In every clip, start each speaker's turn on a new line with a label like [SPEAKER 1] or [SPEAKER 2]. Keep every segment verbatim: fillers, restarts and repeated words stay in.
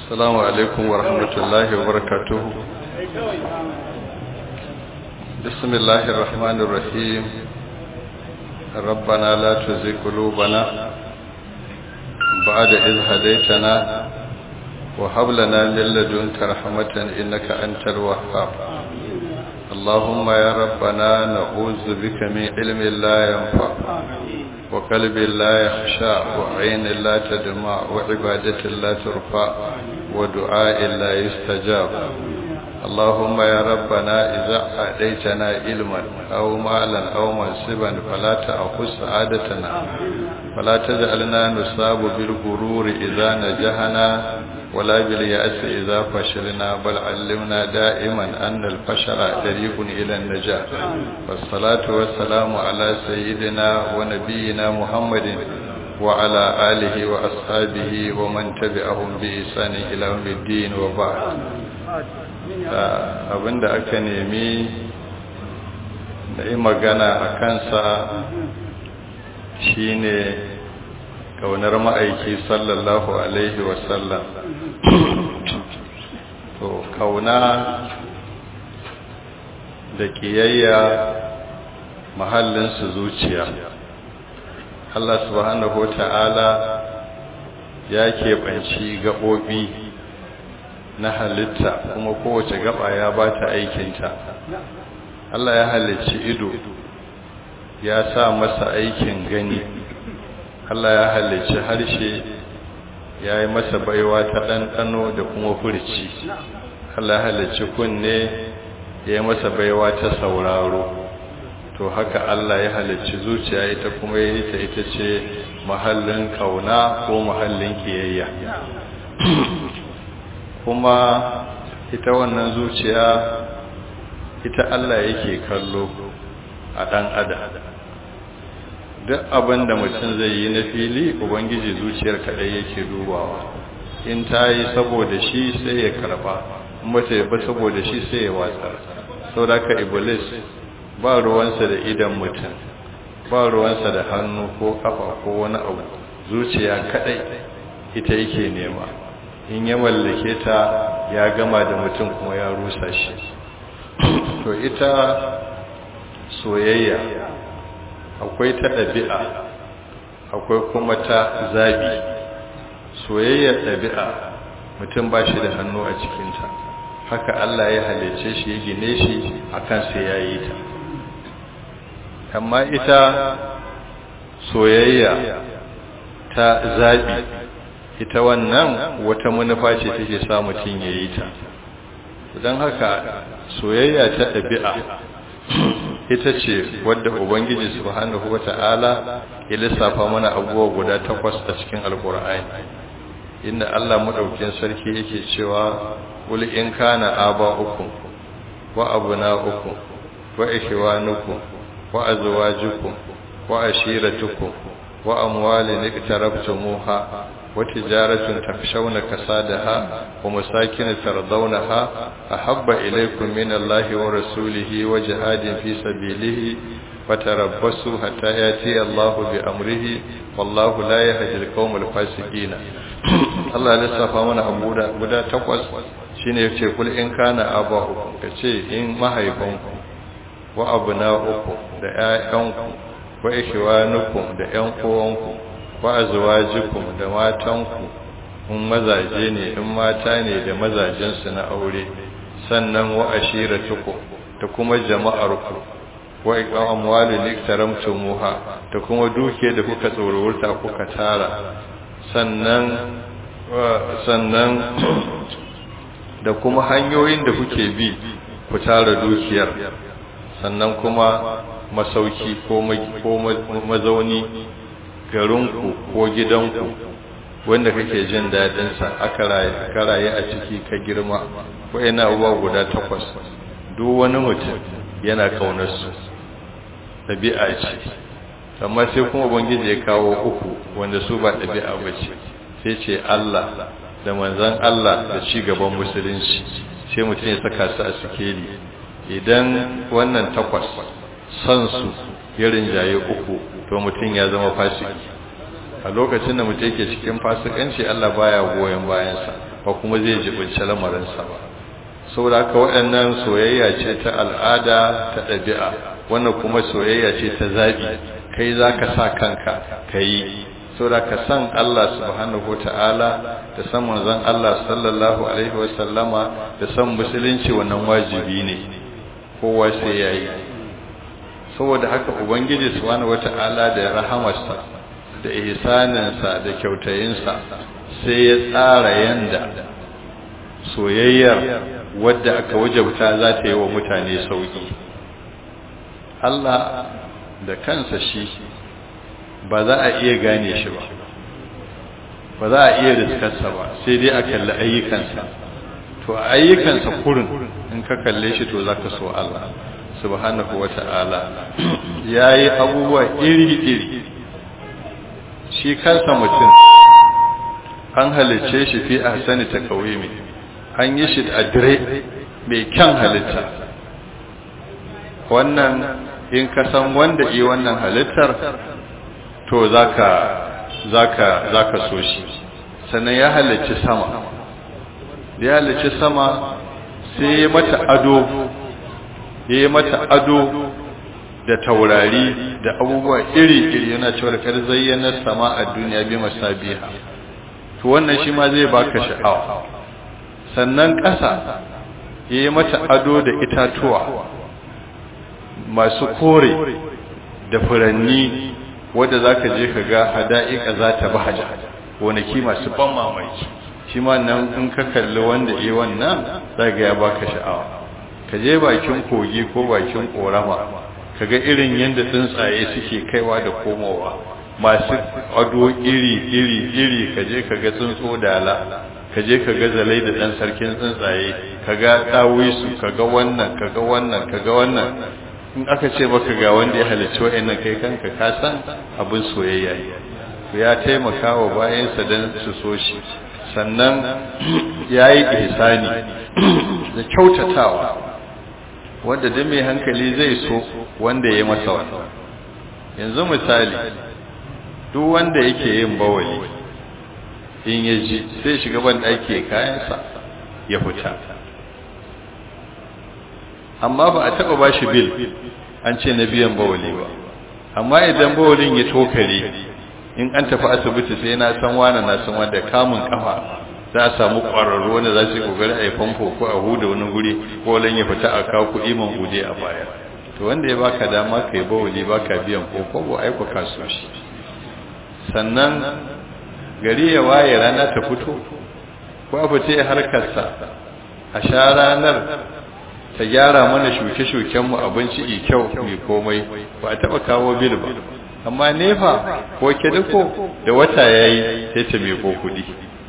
[SPEAKER 1] السلام عليكم ورحمة الله وبركاته. بسم الله الرحمن الرحيم. ربنا لا تزغ قلوبنا بعد إذ هديتنا وهب لنا من لدنك رحمة إنك أنت الوهاب. اللهم يا ربنا نعوذ بك من علم لا ينفع وقلب لا يخشع وعين لا تدمع وعبادة لا ترفع ودعاء لا يستجاب. اللهم يا ربنا إذا أعطيتنا علما أو مالا أو منصبا فلا تأخذ سعادتنا فلا تجعلنا نصاب بالغرور إذا نجحنا ولا باليأس إذا فشلنا بل علمنا دائما أن الفشل طريق إلى النجاح. والصلاة والسلام على سيدنا ونبينا محمد وعلى آله وأصحابه ومن تبعهم بإحسان إلى يوم الدين وبعد. abinda aka nemi da yi magana a kansa shine kaunar ma'aiki sallallahu alaihi wasallam. to kauna da kiyayya mahallinsu zuciya. Allah subhanahu wa ta'ala ya keɓanci gaɓoɓi na halitta kuma kowace gaba ya ba ta aikinta. Allah ya halicci ido ya sa masa aikin gani. Allah ya halicci harshe ya yi masa baiwa ta ɗanɗano da kuma furci. Allah ya halicci kunne ya yi masa baiwa ta sauraro. To haka Allah ya halicci zuciya ita kuma ya yi ta ita ce mahallin kauna ko mahallin kiyayya. kuma ita wannan zuciya ita Allah yake kallo a ɗan adam. duk abin da mutum zai yi na fili ubangiji zuciyar kaɗai yake dubawa. in ta yi saboda shi sai ya karba, in ba ta yi ba saboda shi sai ya watsar. sau da ka iblis ba ruwansa da idan mutum, ba ruwansa da hannu ko kafa ko wani abu. zuciya kaɗai ita yake nema. in ya mallake ta ya gama da mutum kuma ya rusa shi. to ita soyayya akwai ta ɗabi'a akwai kuma ta zabi. soyayyar ɗabi'a mutum ba shi da hannu a cikinta, haka Allah ya halice shi ya gine shi akan sai ya yi ta. amma ita soyayya ta zabi ita wannan wata manufa ce take sa mutum ya yi ta. don haka soyayya ta ɗabi'a ita ce wadda ubangiji subhanahu wata'ala ya lissafa mana abubuwa guda takwas a cikin alkur'ani, inda Allah madaukakin sarki yake cewa qul in kana aba'ukum wa abna'ukum wa ikhwanukum wa azwajukum wa ashiratukum wa amwalin iqtarabtumuha وتجارة تخشون كسادها ومساكن ترضونها أحب إليكم من الله ورسوله وجهاد في سبيله فتربصوا حتى يأتي الله بأمره والله لا يهدي القوم الفاسقين. الله لسه من أبودا بدا تقص شين يقول إن كان آباؤكم كشيء إن ما هيكمكم وأبناؤكم دعاءكم وإخوانكم دعاءكم wa azwajukum da matanku, in mazaje ne in mata ne da mazajensu na aure, sannan wa ashiratukum da kuma jama'arku, wa amwalun iktaramtumuha da kuma duke da kuka tsororta kuka tara, sannan sannan da kuma hanyoyin da kuke bi ku tara dukiyar, sannan kuma masauki ko mazauni garinku ko gidanku wanda kake jin daɗinsa aka raye a ciki ka girma. ko yana uwa guda takwas duk wani mutum yana kaunarsu, ɗabi'a ce. amma sai kuma ubangiji ya kawo uku wanda su ba ɗabi'a ba ce, sai ce Allah da manzon Allah da ci gaban musulunci, sai mutum ya saka su a sikeli. idan wannan takwas san su ya rinjaye uku to mutum ya zama fasiki. a lokacin da mutum yake cikin fasikanci Allah baya goyon bayansa, ba kuma zai jibinci lamarinsa ba. saboda haka waɗannan soyayya ce ta al'ada ta ɗabi'a, wannan kuma soyayya ce ta zaɓi, kai za ka sa kanka ka yi. saboda ka san Allah subhanahu wa ta'ala da san manzon Allah sallallahu alaihi wa sallama da san musulunci wannan wajibi ne, kowa sai ya yi. saboda haka ubangiji subhanahu wa ta'ala da rahamarsa da ihsaninsa da kyautayinsa sai ya tsara yanda soyayyar wadda aka wajabta za ta yi wa mutane sauki. Allah da kansa shi ba za a iya gane shi ba, ba za a iya riskarsa ba, sai dai a kalli ayyukansa. to a ayyukansa kurin in ka kalle shi to za ka so Allah subhanahu wa ta'ala. ya yi abubuwa iri-iri, shi kansa mutum an halicce shi fi a sani ta kawai, an yi shi a dire mai kyan halitta. wannan in ka san wanda yi wannan halittar to zaka zaka zaka so shi. sannan ya halicci sama, da ya halicci sama sai ya mata ado, ya mata ado da taurari da abubuwa iri-iri, yana cewa kar zayyana sama a duniya bi masabiha. to wannan shi ma zai baka sha'awa. sannan ƙasa ya yi mata ado da itatuwa masu kore da furanni, wadda za ka je ka ga hada'ika za ta bahaja, gonaki masu ban mamaki. shi ma nan in ka kalli wanda yi wannan za ga ya baka sha'awa. ka je bakin kogi ko bakin ƙorama ka ga irin yadda tsuntsaye suke kaiwa da komowa masu ado iri-iri-iri. ka je ka ga tsuntso dala, ka je ka ga zalai da ɗan sarkin tsuntsaye, ka ga ɗawisu, ka ga wannan, ka ga wannan, ka ga wannan. in aka ce maka ga wanda ya halicci wa'annan, kai kanka ka san abin soyayya ya taimaka wa bayansa don su so shi. sannan ya yi ihsani da kyautatawa wanda duk mai hankali zai so wanda ya yi masa wata. yanzu misali, duk wanda yake yin bawali in ya ji sai shiga ban ɗaki kayansa ya fita, amma ba a taɓa ba shi bil an ce na biyan bawali ba. amma idan bawalin ya tokare, in an tafi asibiti sai na san wani na san wanda kamun kafa za a samu ƙwararru wanda za su yi ƙoƙari a yi famfo ko a huda wani guri, bawalin ya fita a kawo kuɗi man hude a baya. to wanda ya baka dama ka yi bawali baka biyan ko ko aiko kaso shi. sannan gari ya waye rana ta fito ko a fita ya harkarsa a sha ranar ta gyara mana shuke-shukenmu abinci i kyau mai komai, ba a taɓa kawo bil ba. amma nefa ko kediko da wata ya yi sai ta meko kuɗi.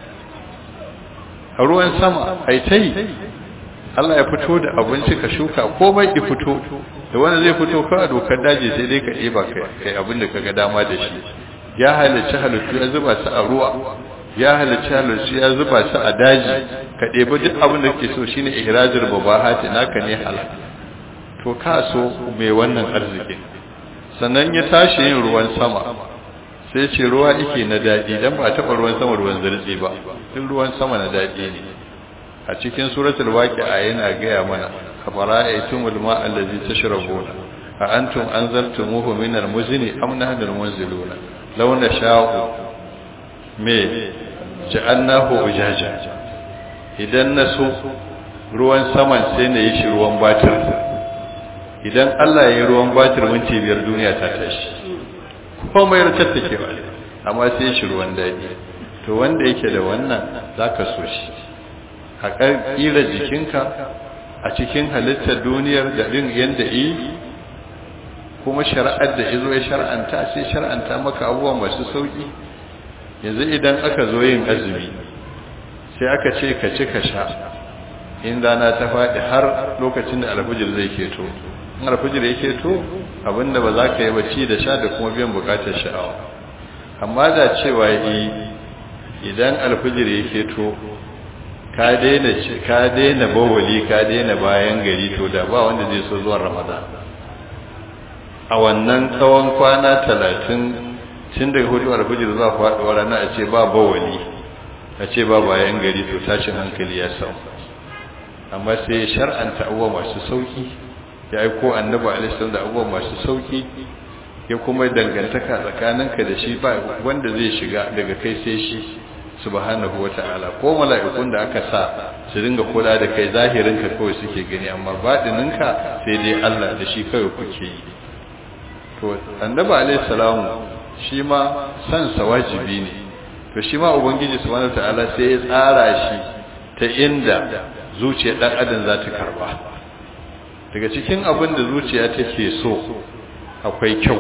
[SPEAKER 1] a ruwan sama haitai Allah ya fito da abinci ka shuka komai i fito, da wanda zai fito ka a dokar daji sai dai ka ɗiba kai abin da ka ga dama da shi. ya halicci halittu ya zuba su a ruwa, ya halicci halittu ya zuba su a daji, ka ɗebi duk abin da ke so shine ihrajul mubahati naka ne halal. to ka so mai wannan arziki. sannan ya tashi yin ruwan sama sai ce ruwa yake na daɗi, dan ba taɓa ruwan sama ruwan zartsi ba, duk ruwan sama na daɗi ne. a cikin suratul waqi'a yana gaya mana afara'aytumul ma'a allazi tashrabuna a antum anzaltumuhu minal muzni am nahnu munziluna law nasha'u me ja'alnahu ujaja. idan naso ruwan saman sai na yi shi ruwan batir, idan Allah ya yi ruwan batir minti biyar duniya ta tashi, komai ratar take ba, amma sai shi ruwan daɗi. to wanda yake da wannan zaka so shi a ƙira jikinka a cikin halittar duniyar da din yanda yi, kuma shari'ar da izo ya shar'anta sai shar'anta maka abubuwa masu sauki. yanzu idan aka zo yin azumi sai aka ce ka ci ka sha in rana ta faɗi har lokacin da alfijir zai keto. in alfijir ya keto abinda ba za ka yi bacci da sha da kuma biyan bukatar sha'awa. amma da cewa yi idan alfijir ya keto ka daina ka daina bawali ka daina bayan gari, to da ba wanda zai so zuwa Ramadan. a wannan tsawon kwana talatin tun daga hudu alfijir zuwa faɗuwa rana a ce ba bawali, a ce ba bayan gari to tashin hankali ya samu amma sai ya shar'anta abubuwa masu sauki ya aiko annabi alaihi da abubuwa masu sauki ya kuma dangantaka tsakaninka da shi ba wanda zai shiga daga kai sai shi subhanahu wata'ala ko mala'ikun da aka sa su dinga kula da kai zahirinka kawai suke gani amma batininka sai dai Allah da shi kawai kuke yi to annabi alaihi salamu shi ma san sa wajibi ne to shi ma ubangiji subhanahu wata'ala sai ya tsara shi ta inda zuciyar dan adam za ta karba daga cikin abin da zuciya take so akwai kyau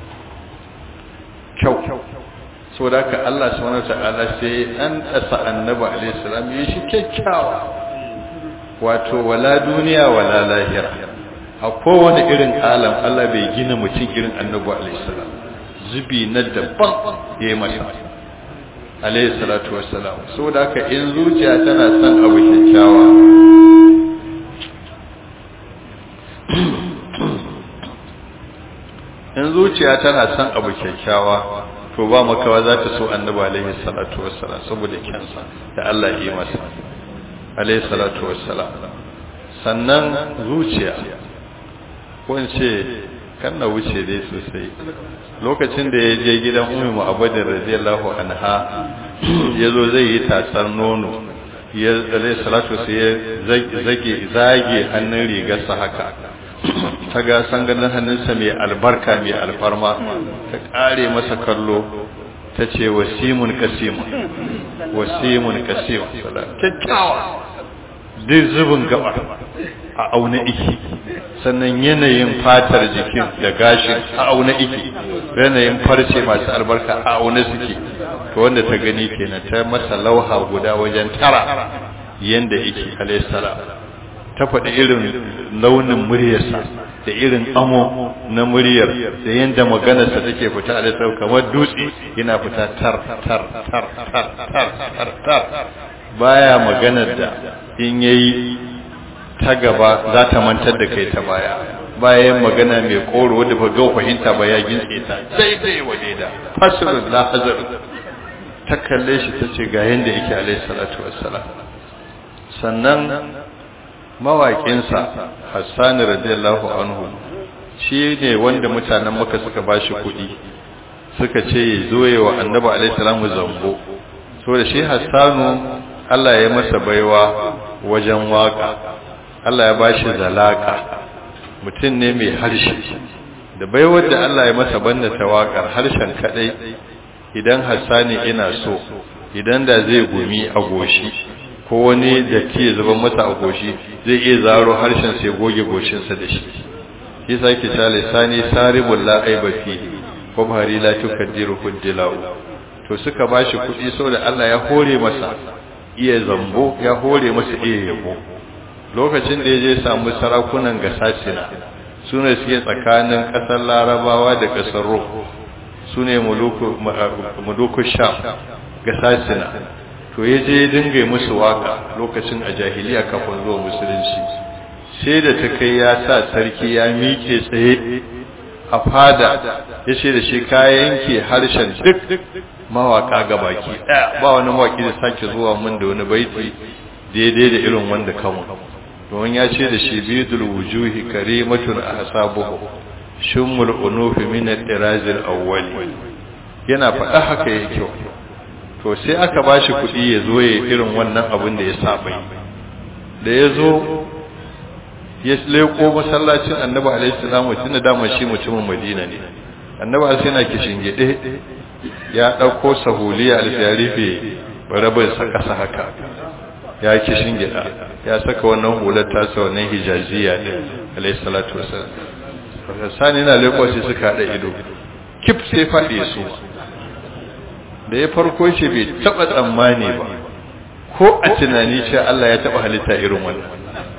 [SPEAKER 1] kyau so da ka Allah subhanahu wataala sai an asa annabi alaihi salam yi shi kyakkyawa wato wala duniya wala lahira a kowane irin alam Allah bai gina mutum irin annabi alaihi salam zubi na daban yayi masa alaihi salatu wassalam so da ka in zuciya tana son abu kyakkyawa in zuciya tana son abu kyakkyawa to ba makawa za ta so annabi alaihi salatu wassalam saboda kyansa da Allah ya yi masa alaihi salatu wassalam sannan zuciya ko in ce kan na wuce dai sosai lokacin da ya je gidan ummu mu'abbadin radiyallahu anha yazo zai yi tatsar nono ya alaihi salatu sai ya zage zage hannun rigarsa haka ta ga sanganin hannunsa mai albarka mai alfarma ta kare masa kallo ta ce wasimun kasimun wasimun kasimun kyakkyawa duk zubin gaba a auna iki sannan yanayin fatar jikin da gashin a auna iki yanayin farce masu albarka a auna suke to wanda ta gani kenan ta masa lauha guda wajen tara yanda yake alayhi salam ta faɗi irin launin muryarsa da irin amo na muryar da yanda maganarsa take fita a lissau kamar dutse yana fita tar tar tar tar tar tar tar baya maganar da in yayi ta gaba za ta mantar da kai ta baya bayan magana mai koro wadda ba ga fahimta ba ya gintse ta daidai wade da fasirul la hazar ta kalle shi ta ce ga yanda yake alaihi salatu wassalam sannan mawaƙinsa Hassan radiyallahu anhu shi ne wanda mutanen Makka suka bashi kuɗi suka ce ya zo wa Annabi alaihi salamu zambo so da shi Hassanu Allah ya masa baiwa wajen waka Allah ya bashi zalaka mutum ne mai harshe da baiwar da Allah ya masa banda ta wakar harshen kadai idan Hassani ina so idan da zai gumi a goshi ko wani datti ya zuba masa a goshi zai iya zaro harshen sai goge goshinsa da shi shi sa yake ta lisani saribul la aiba fi wa bahari la tukaddiru huddilau to suka bashi kudi saboda Allah ya hore masa iya zambo ya hore masa iya yabo lokacin da yaje samu sarakunan gasasina sune suke tsakanin kasar Larabawa da kasar Rum sune muluku muluku Sham gasasina to ya je dinga musu waka lokacin a jahiliya kafin zuwa musulunci sai da ta kai ya sa sarki ya mike tsaye a fada ya ce da shi kayan ke harshen duk mawaka gabaki daya ba wani mawaki da sake zuwa mun da wani baiti daidai da irin wanda kamun don ya ce da shi bidul wujuhi karimatun ahsabuhu shumul unufi min ad-dirazil awwali yana faɗa haka yake to sai aka bashi kuɗi ya zo ya irin wannan abin da ya saba da ya zo ya leko masallacin annabi alaihi salamu tun da dama shi mutumin madina ne annabi alaihi yana kishin gide ya ɗauko sahuliya alfiyarife rabin sa ƙasa haka ya kishin gida ya saka wannan hular tasa wannan hijaziya din alaihi salatu wasallam sani na leko sai suka haɗa ido kif sai faɗi su da ya farko ce bai taba tsammani ba ko a tunani ce Allah ya taba halitta irin wannan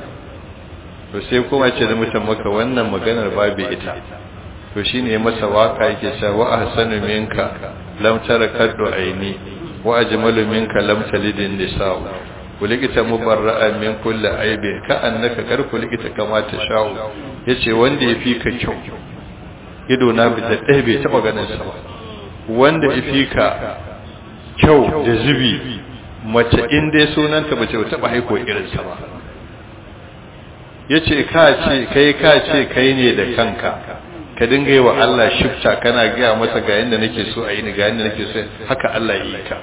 [SPEAKER 1] to sai kuma ce da mutum maka wannan maganar babu ita to shine masa waka yake cewa wa ahsanu minka lam tara kaddu aini wa ajmalu minka lam talidin nisa'u kulikita mubarra'a min kulli aibi ka annaka kar kulikita kama ta sha'u yace wanda yafi ka kyau ido na bi da ɗaya bai taba ganin sa ba wanda ifika kyau da zubi mace in dai sunanta mace ba taɓa haiko irinsa ba. Ya ce ka ce kai ka ce kai ne da kanka ka dinga yi wa Allah shifta kana gaya masa ga yadda nake so a yi ni ga yadda nake so haka Allah ya yi ka.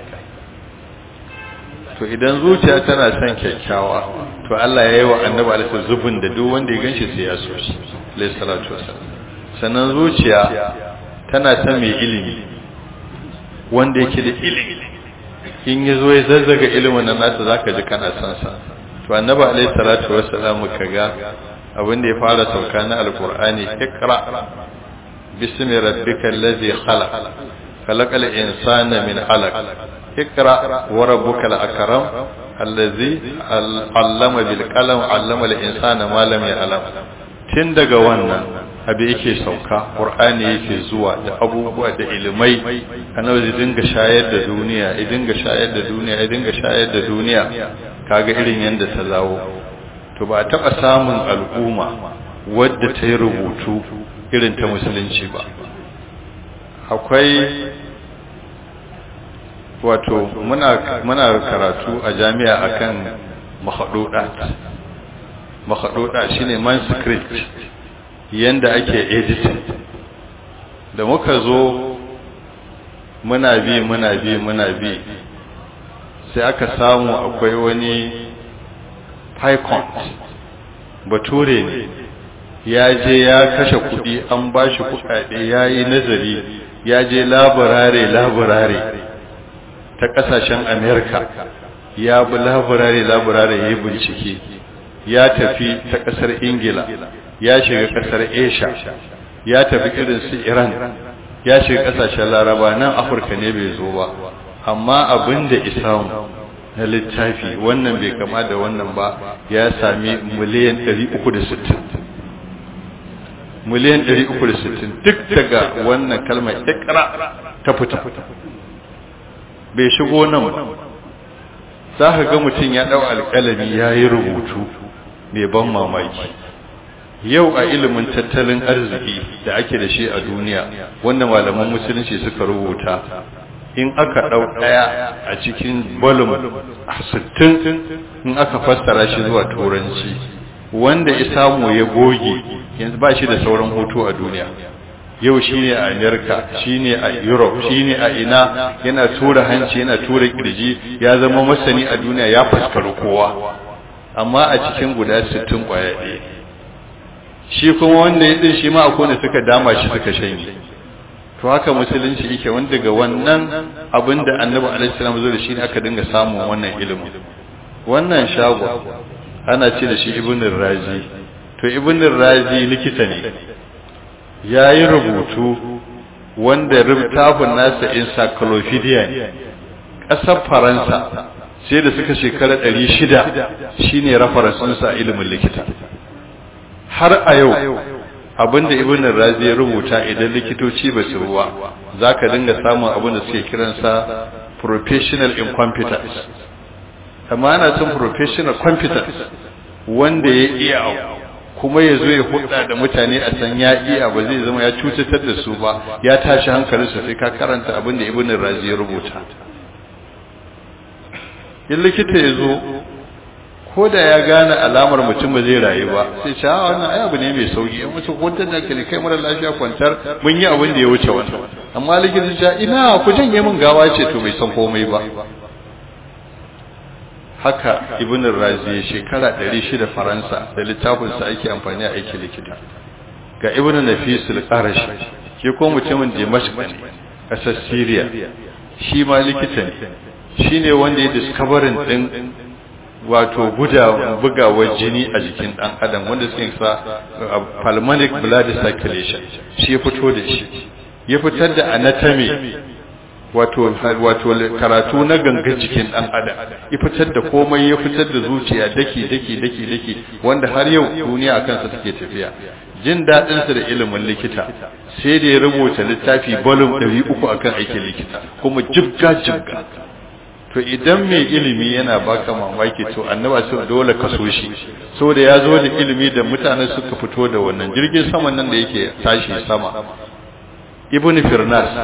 [SPEAKER 1] To idan zuciya tana son kyakkyawa to Allah ya yi wa annabi alaihi zubin da duk wanda ya ganshi sai ya so shi alaihi salatu wasallam. Sannan zuciya tana son mai ilimi wanda yake da ilimi in yazo ya zazzaga ilimin nan nata zaka ji kana son sa. To annabi alaihi salatu wasallam kaga abin da ya fara sauka na alqur'ani ikra bismi rabbikal ladhi khalaq khalaqal insana min alaq ikra wa rabbukal akram allazi allama bil qalam allama al insana ma lam ya'lam. Tun daga wannan abi yake sauka qur'ani yake zuwa da abubuwa da ilimai annabi zai dinga shayar da duniya ya dinga shayar da duniya ya dinga shayar da duniya kaga irin yanda ta zawo. To ba taba samun al'umma wadda ta yi rubutu irin ta musulunci ba. Akwai wato muna muna karatu a jami'a akan makhdudat makhdudat shine manuscript yanda ake editing. Da muka zo muna bi muna bi muna bi sai aka samu akwai wani Pycont bature ne ya je ya kashe kudi an bashi kudade yayi nazari ya je laborare laborare ta kasashen America ya bi laborare laborare yayi bincike ya tafi ta kasar Ingila ya shiga kasar Asia ya tafi irin su Iran ya shiga kasashen Laraba nan Afirka ne bai zo ba amma abinda isamu na littafi wannan bai kama da wannan ba ya sami miliyan ɗari uku da sittin miliyan ɗari uku da sittin duk daga wannan kalmar ikra ta fita bai shigo nan ba. za ka ga mutum ya ɗau alƙalami ya yi rubutu mai ban mamaki. Yau a ilimin tattalin arziki da ake da shi a duniya wanda malaman musulunci suka rubuta in aka ɗau ɗaya a cikin volume sittin in aka fassara shi zuwa turanci wanda ya samu ya goge yanzu ba shi da sauran hoto a duniya. Yau shi ne a Amerika shi ne a Europe shi ne a ina yana tura hanci yana tura kirji ya zama masani a duniya ya faskara kowa amma a cikin guda sittin kwaya ɗaya. Shi kuma wanda ya ɗin shi ma akwai wanda suka dama shi suka shanye. To haka musulunci yake wanda daga wannan abin da annabi alaihi salam zo da shi ne aka dinga samun wannan ilimin. Wannan shago ana ce da shi ibn razi. To ibn razi likita ne ya yi rubutu wanda littafin nasa encyclopedia ne ƙasar Faransa sai da suka shekara ɗari shida shine referensinsa a ilimin likita. Har a yau abinda ibn razi ya rubuta idan likitoci ba su ruwa zaka dinga samun abin da suke kiransa professional incompetence. Amma ana son professional competence wanda ya iya kuma ya zo ya hulɗa da mutane a san ya iya ba zai zama ya cutar da su ba ya tashi hankalinsa sai ka karanta abin da ibn razi ya rubuta. In likita ya zo ko da ya gane alamar mutum ba zai rayu ba sai ce a wannan ai abu ne mai sauki in mutum kwantar da kai kai mara lafiya kwantar mun yi abin da ya wuce wannan amma likita ce ina ku janye min gawa ce to bai san komai ba. Haka ibn razi shekara ɗari shida Faransa da littafin sa ake amfani a aiki likita. Ga ibn nafis al-qarashi shi ko mutumin Dimashq ne kasar Syria shi ma likita ne shine wanda ya discoverin din wato bugawar jini a jikin dan adam wanda suke sa pulmonic blood circulation shi ya fito da shi ya fitar da anatomy wato wato karatu na gangan jikin dan adam ya fitar da komai ya fitar da zuciya daki daki daki daki wanda har yau duniya akan sa take tafiya. Jin dadin sa da ilimin likita sai da ya rubuta littafi volume ɗari uku akan aikin likita kuma jibga jibga. To idan mai ilimi yana baka mamaki to annaba sai dole ka so shi saboda ya zo da ilimi da mutane suka fito da wannan jirgin saman nan da yake tashi sama. Ibn Firnas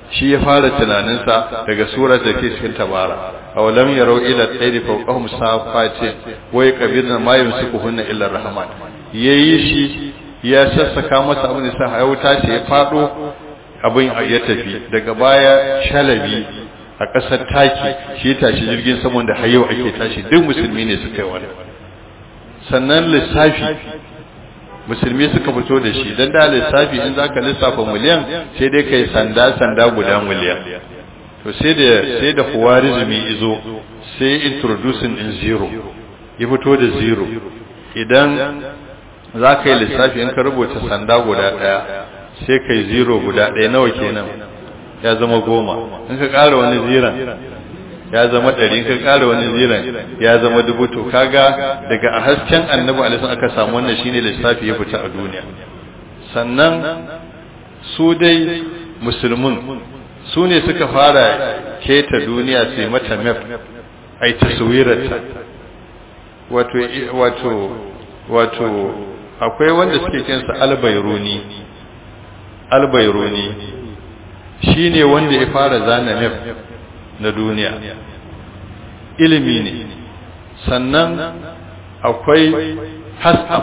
[SPEAKER 1] shi ya fara tunaninsa daga surar da ke cikin tabara aw lam yarau ila tayri fawqahum safatin wa yaqbidna ma yumsikuhunna illa rahman yayi shi ya sassaka masa abin da sa ya wuta ce ya fado abin ya tafi daga baya shalabi a ƙasar taki shi tashi jirgin saman da har yau ake tashi duk musulmi ne suka yi wani sannan lissafi musulmi suka fito da shi don da lissafi in zaka lissafa miliyan sai dai kai sanda sanda guda miliyan to sai da sai da Khwarizmi izo sai introducing in zero ya fito da zero idan zaka yi lissafi in ka rubuta sanda guda daya sai kai zero guda daya nawa kenan ya zama goma in ka ƙara wani ziran ya zama ɗari in ka ƙara wani ziran ya zama dubu to kaga daga a hasken annabi alaihi aka samu wannan shine lissafi ya fita a duniya sannan su dai musulmin su ne suka fara keta duniya sai mata map ai taswirarta wato wato wato akwai wanda suke kinsa albayruni albayruni shi ne wanda ya fara zana map na duniya ilimi ne sannan akwai hasam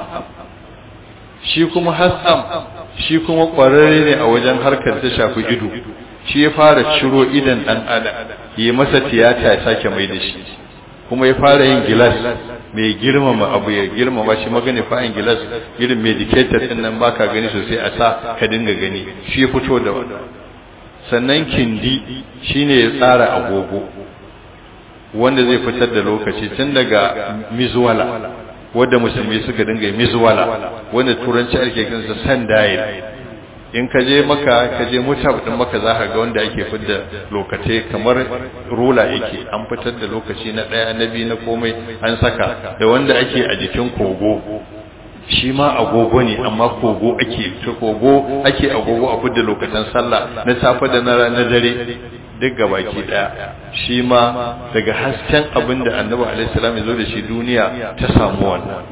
[SPEAKER 1] shi kuma hasam shi kuma ƙwararre ne a wajen harkar ta shafi ido shi ya fara ciro idan ɗan adam yi masa tiyata ya sake mai da shi kuma ya fara yin gilas mai girmama abu ya girmama shi magani fa'in gilas irin medicator ɗin nan baka gani sosai a sa ka dinga gani shi ya fito da wannan sannan kindi shine ya tsara agogo wanda zai fitar da lokaci tun daga mizwala wanda musulmi suka dinga mizwala wanda turanci ake kinsa sundial in ka je maka ka je mutab din maka zaka ga wanda ake fitar lokaci kamar rula yake an fitar da lokaci na daya na biyu na komai an saka da wanda ake a jikin kogo shi ma agogo ne amma kogo ake ta kogo ake agogo a fudda lokacin sallah na safe da na na dare duk gabaki daya shi ma daga hasken abinda annabi alaihi salam ya zo da shi duniya ta samu wannan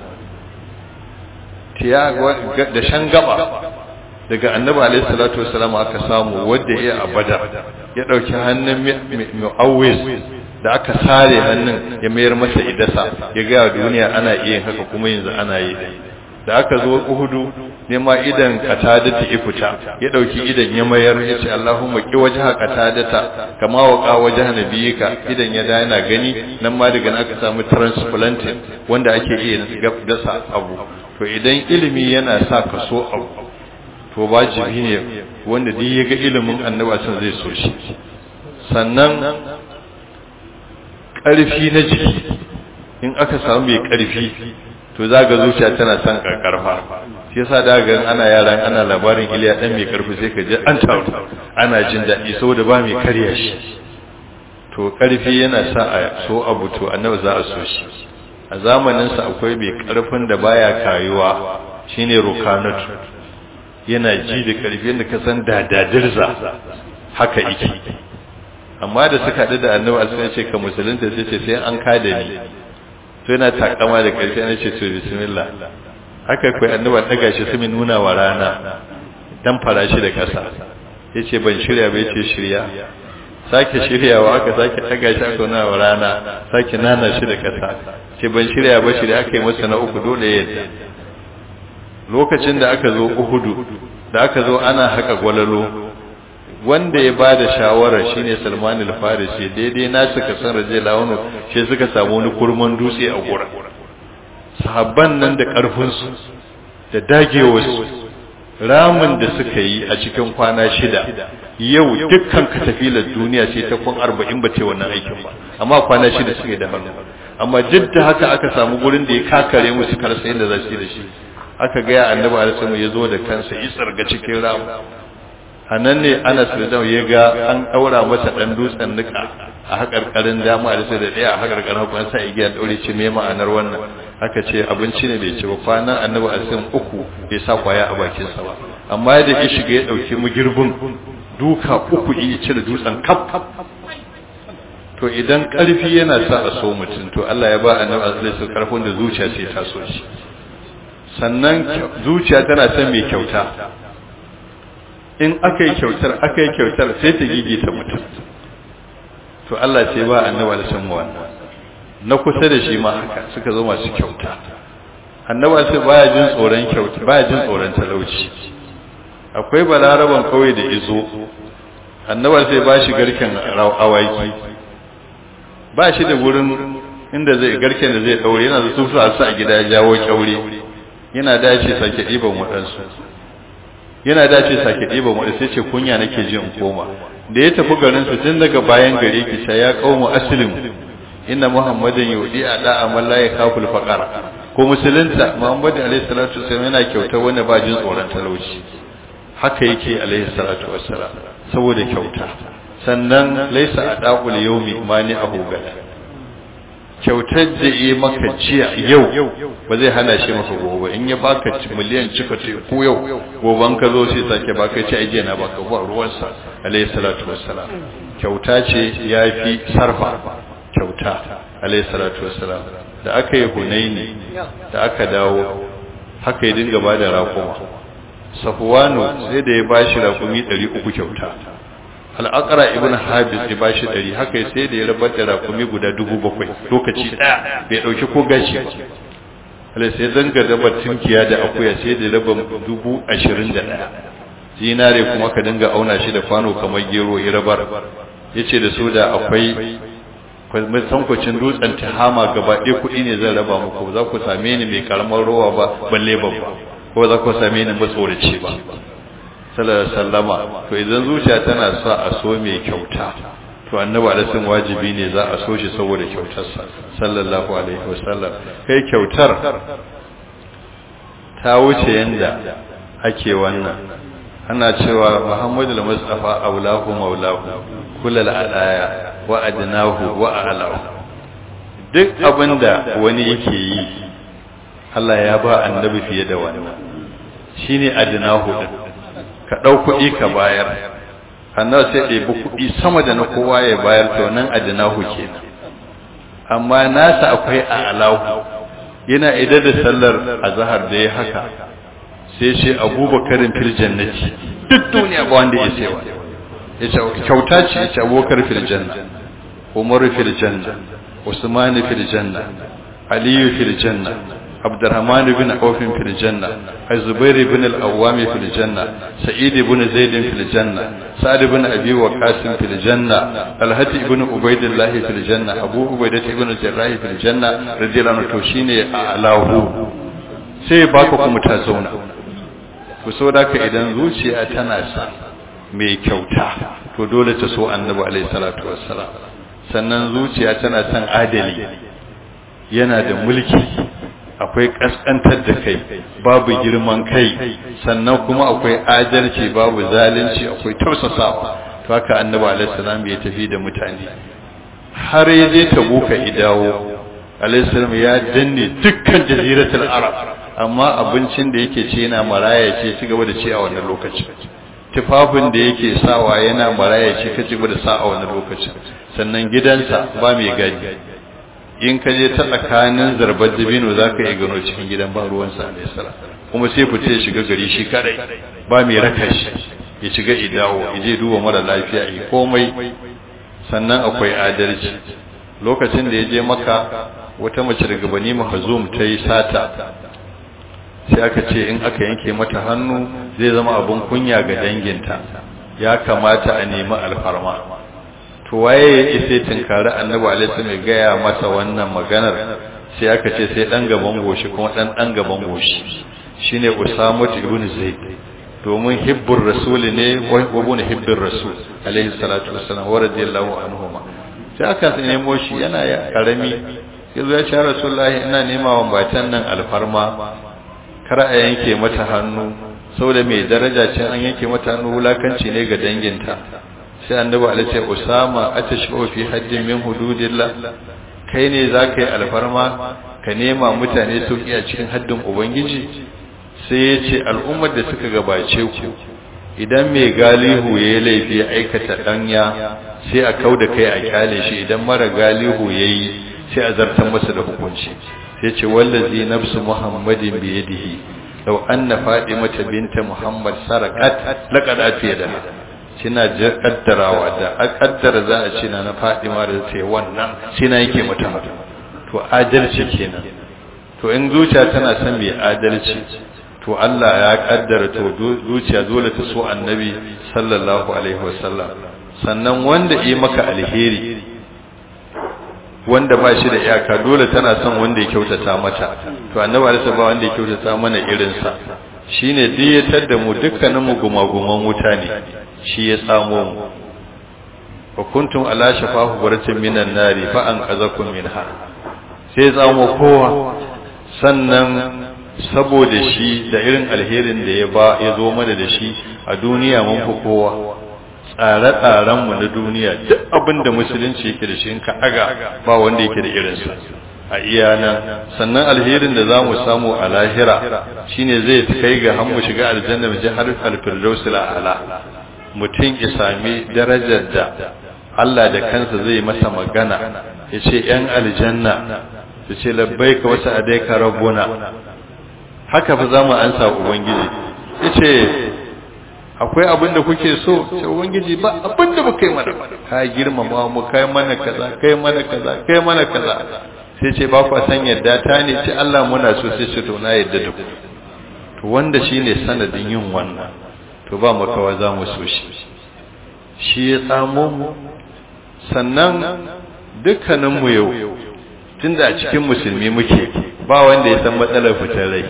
[SPEAKER 1] tiya da shan gaba daga annabi alaihi salatu wasalam aka samu wanda ya abada ya dauki hannun mu'awwiz da aka sare hannun ya mayar masa idasa ya ga duniya ana iya haka kuma yanzu ana yi da aka zo Uhudu ne ma idan Qatadata ya fita ya dauki idan ya mayar ya ce Allahumma qi wajha Qatadata kama waqa wajha nabiyika idan ya da yana gani nan ma daga aka samu transplanting wanda ake iya dasa abu to idan ilimi yana sa ka so abu to wajibi ne wanda duk ya ga ilimin annabi sun zai so shi sannan ƙarfi na jiki in aka samu mai ƙarfi to za ga zuciya tana son karkarfa shi yasa da ga ana yaran ana labarin Iliya dan mai karfi sai ka ji an taru ana jin daɗi saboda ba mai karya shi to karfi yana sa a so abu to annabi za a so shi a zamanin sa akwai mai karfin da baya kayuwa shine rukanatu yana ji da karfi da ka san dadadirza haka yake amma da suka hadu da annabi alaihi ce ka musulunta sai ce sai an kada ni to yana takama da ƙarfi ana ce to bismillah haka kai annaba daga shi su min nuna wa rana dan fara shi da kasa yace ban shirya ba yace shirya sake shiryawa aka sake daga shi aka nuna wa rana sake nana shi da kasa ce ban shirya ba shi da aka yi masa na uku dole yadda lokacin da aka zo Uhudu da aka zo ana haka gwalalo wanda ya bada shawara shine Salman al-Farisi daidai na suka san radiyallahu anhu shi suka samu wani kurman dutse a gura sahabban nan da karfin su da dagewar su ramin da suka yi a cikin kwana shida yau dukkan katafilar duniya ce ta kun arba'in ba ce wannan aikin ba amma kwana shida suka yi da hannu amma duk da haka aka samu gurin da ya kakare musu karsa yadda za su yi da shi aka ga ya annabi alaihi wasallam ya zo da kansa ya tsarga cikin ramin a nan ne Anas radiyallahu ya ga an daura masa dan dutsen nika a hakarkarin dama da sai da daya a hakarkarin hakun sa igiya daure ce me ma'anar wannan aka ce abinci ne bai ci ba kwanan annabi alaihi uku bai sa kwaya a bakin sa ba amma da ya shiga ya dauki mugirbin duka uku yi cire dutsen kaf to idan karfi yana sa a so mutum to Allah ya ba annabi alaihi karfin da zuciya sai ta so shi sannan zuciya tana son mai kyauta in aka yi kyautar aka yi kyautar sai ta gigita mutum to Allah sai ba annabi da san wannan na kusa da shi ma haka suka zo masu kyauta annabi sai baya jin tsoron kyauta baya jin tsoron talauci akwai balaraban kauye da izo annabi sai ba shi garken awaki ba shi da gurin inda zai garken da zai daure yana da tsufa a gida ya jawo kyaure yana dace sake diban wadansu yana dace sake diban wadansu sai ce kunya nake ji in koma da ya tafi garin su tun daga bayan gare ki sai ya kaumu aslim inna muhammadin yudi ada amal la yakaful faqara ko musulunta muhammadin alaihi salatu wasallam yana kyauta wanda ba jin tsoron talauci haka yake alaihi salatu wassalam saboda kyauta sannan laysa adaqul yawmi mani ahu gada kyautar da yi maka jiya yau ba zai hana shi maka gobe in ya baka miliyan cika ce ko yau goban ka zo sai sake baka ci ajiya na baka ba ruwansa alayhi salatu wassalam kyauta ce yafi sarfa kyauta alayhi salatu wassalam da aka yi hunaini da aka dawo haka ya dinga bada rakuma safwanu sai da ya bashi rakumi ɗari uku kyauta al'aqra ibn habis ya bashi ɗari haka sai da ya rabar da rakumi guda dubu bakwai lokaci daya bai dauki ko gashi Allah sai zanga da batunkiya da akuya sai da raba dubu ashirin da ɗaya zinare kuma ka dinga auna shi da kwano kamar gero ya rabar yace da su da akwai mai tankwacin dutsen Tihama gaba ɗaya kuɗi ne zan raba muku za ku same ni mai karamar rowa ba balle babba ko za ku same ni matsoraci ba sallallahu sallama to idan zuciya tana sa a so mai kyauta to annabi alaihi wajibi ne za a so shi saboda kyautarsa sallallahu alaihi wasallam kai kyautar ta wuce yanda ake wannan ana cewa Muhammadul Mustafa aulahu maulahu kullal alaya wa adnahu wa a'lahu duk abinda wani yake yi Allah ya ba annabi fiye da wannan shine adnahu din ka ɗau kuɗi ka bayar annabi sai ɗebi kuɗi sama da na kowa ya bayar to nan adinahu kenan amma nasa akwai a alahu yana idan da sallar azhar da ya haka sai shi abubakarin fil jannati duk duniya ba wanda ya sewa yace kyauta ce yace abubakar fil janna umar fil janna usman fil janna ali fil janna عبد الرحمن بن عوف في الجنة الزبير بن الأوام في الجنة سعيد بن زيد في الجنة سعد بن أبي وقاص في الجنة الهدي بن عبيد الله في الجنة أبو عبيدة بن الجراح في الجنة رضي الله عنه توشيني أعلاه sai baka kuma ta zauna ku so da ka idan zuciya tana sa mai kyauta to dole ta so annabi alaihi salatu wassalam sannan zuciya tana san adali yana da mulki akwai kaskantar da kai babu girman kai sannan kuma akwai adalci babu zalunci akwai tausasawa to haka annabi alaihi salam ya tafi da mutane har ya je tabuka idawo alaihi salam ya danne dukkan jaziratul arab amma abincin da yake ci yana maraya ce ci gaba da ci a wannan lokacin tufafin da yake sawa yana maraya ce ka ci gaba da sa a wannan lokacin sannan gidansa ba mai gadi in ka je ta tsakanin zarbar dabino za ka yi gano cikin gidan ba ruwansa a nesara kuma sai fita ya shiga gari shi kadai ba mai raka shi ya shiga idawo ya je duba mara lafiya yi komai sannan akwai adalci lokacin da ya je maka wata mace daga bani mahazum ta yi sata sai aka ce in aka yanke mata hannu zai zama abin kunya ga danginta ya kamata a nemi alfarma to waye ya isa tinkari annabi alaihi salam ya gaya masa wannan maganar sai aka ce sai dan gaban goshi kuma dan dan gaban goshi shine Usama ibn Zaid domin hibbur rasul ne wa ibn hibbur rasul alaihi salatu wassalam wa radiyallahu anhuma sai aka nemo shi yana ya karami yazo ya ce rasulullahi ina nema wa batan nan alfarma kar a yanke mata hannu saboda mai daraja ce an yanke mata hannu wulakanci ne ga danginta sai annabi alaihi usama atashfu fi haddin min hududillah kai ne zaka yi alfarma ka nema mutane su iya cikin haddin ubangiji sai yace al'ummar da suka gabace ku idan mai galihu yayi laifi ya aikata danya sai a kauda kai a kyale shi idan mara galihu yayi sai a zartar masa da hukunci sai yace wallazi nafsu muhammadin bi yadihi law anna Fatimata binta Muhammad sarqat laqad atiyada kina kaddarawa da a kaddara za a ce na na Fatima da ta yi wannan sai na yake mata to adalci kenan to in zuciya tana son mai adalci to Allah ya kaddara to zuciya dole ta so annabi sallallahu alaihi wasallam sannan wanda yi maka alheri wanda ba shi da iyaka dole tana son wanda ya kyautata mata to annabi alaihi ba wanda ya kyautata mana irin sa shine diyatar da mu dukkanin mu gumaguman wuta ne shi ya tsamo mu wa kuntum ala shafahu baratin minan nari fa an qazakum minha sai tsamo kowa sannan saboda shi da irin alherin da ya ba ya zo mana da shi a duniya mun fi kowa tsare-tsaren mu na duniya duk abin da musulunci yake da shi in ka aga ba wanda yake da irinsa a iyana sannan alherin da zamu samu a lahira shine zai kai ga har mu shiga aljanna mu ji har al-firdaus al-a'la mutum ya sami darajar da Allah da kansa zai masa magana yace yan aljanna yace labbaika wa sa'adaika rabbuna haka fa zamu ansa ubangiji yace akwai abin da kuke so sai ubangiji ba abin da muka yi mana ka girmama mu kai mana kaza kai mana kaza kai mana kaza sai ce ba ku san yadda ta ne ce Allah muna so sai ce to na yadda da ku to wanda shine sanadin yin wannan to ba makawa za mu so shi shi ya tsamo mu sannan dukkanin mu yau tunda a cikin musulmi muke ba wanda ya san matsalar fitar rai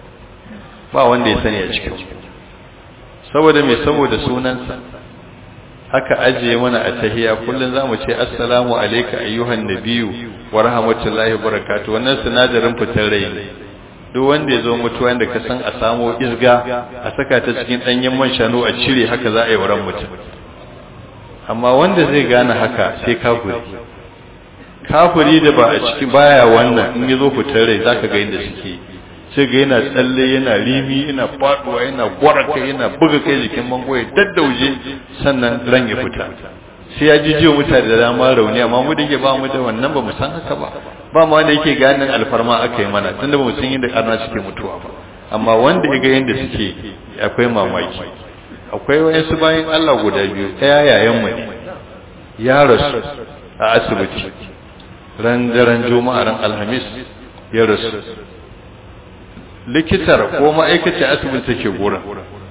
[SPEAKER 1] ba wanda ya sani a cikin saboda me saboda sunansa haka ajiye mana a tahiyya kullun zamu ce assalamu alayka ayyuhan nabiyyu wa rahmatullahi wa barakatuh wannan sinadarin fitar rai ne duk wanda ya zo mutuwa da ka san a samo isga a saka ta cikin danyen man shanu a cire haka za a yi waran mutum amma wanda zai gane haka sai kafiri kafiri da ba a ciki baya wannan in yazo fitar rai zaka ga inda suke sai ga yana tsalle yana rimi yana faduwa yana gwaraka yana buga kai jikin bango ya daddauje sannan ran ya fita sai ya ji jiyo mutane da dama rauni amma mu dake ba mu da wannan ba mu san haka ba ba ma wanda yake ganin alfarma aka yi mana tunda ba mu san yadda karna suke mutuwa ba amma wanda ya ga yanda suke akwai mamaki akwai wayansu bayan Allah guda biyu ɗaya yayan mu ne ya rasu a asibiti ran daren juma'a ran alhamis ya rasu likitar ko ma'aikaci asibiti take gurin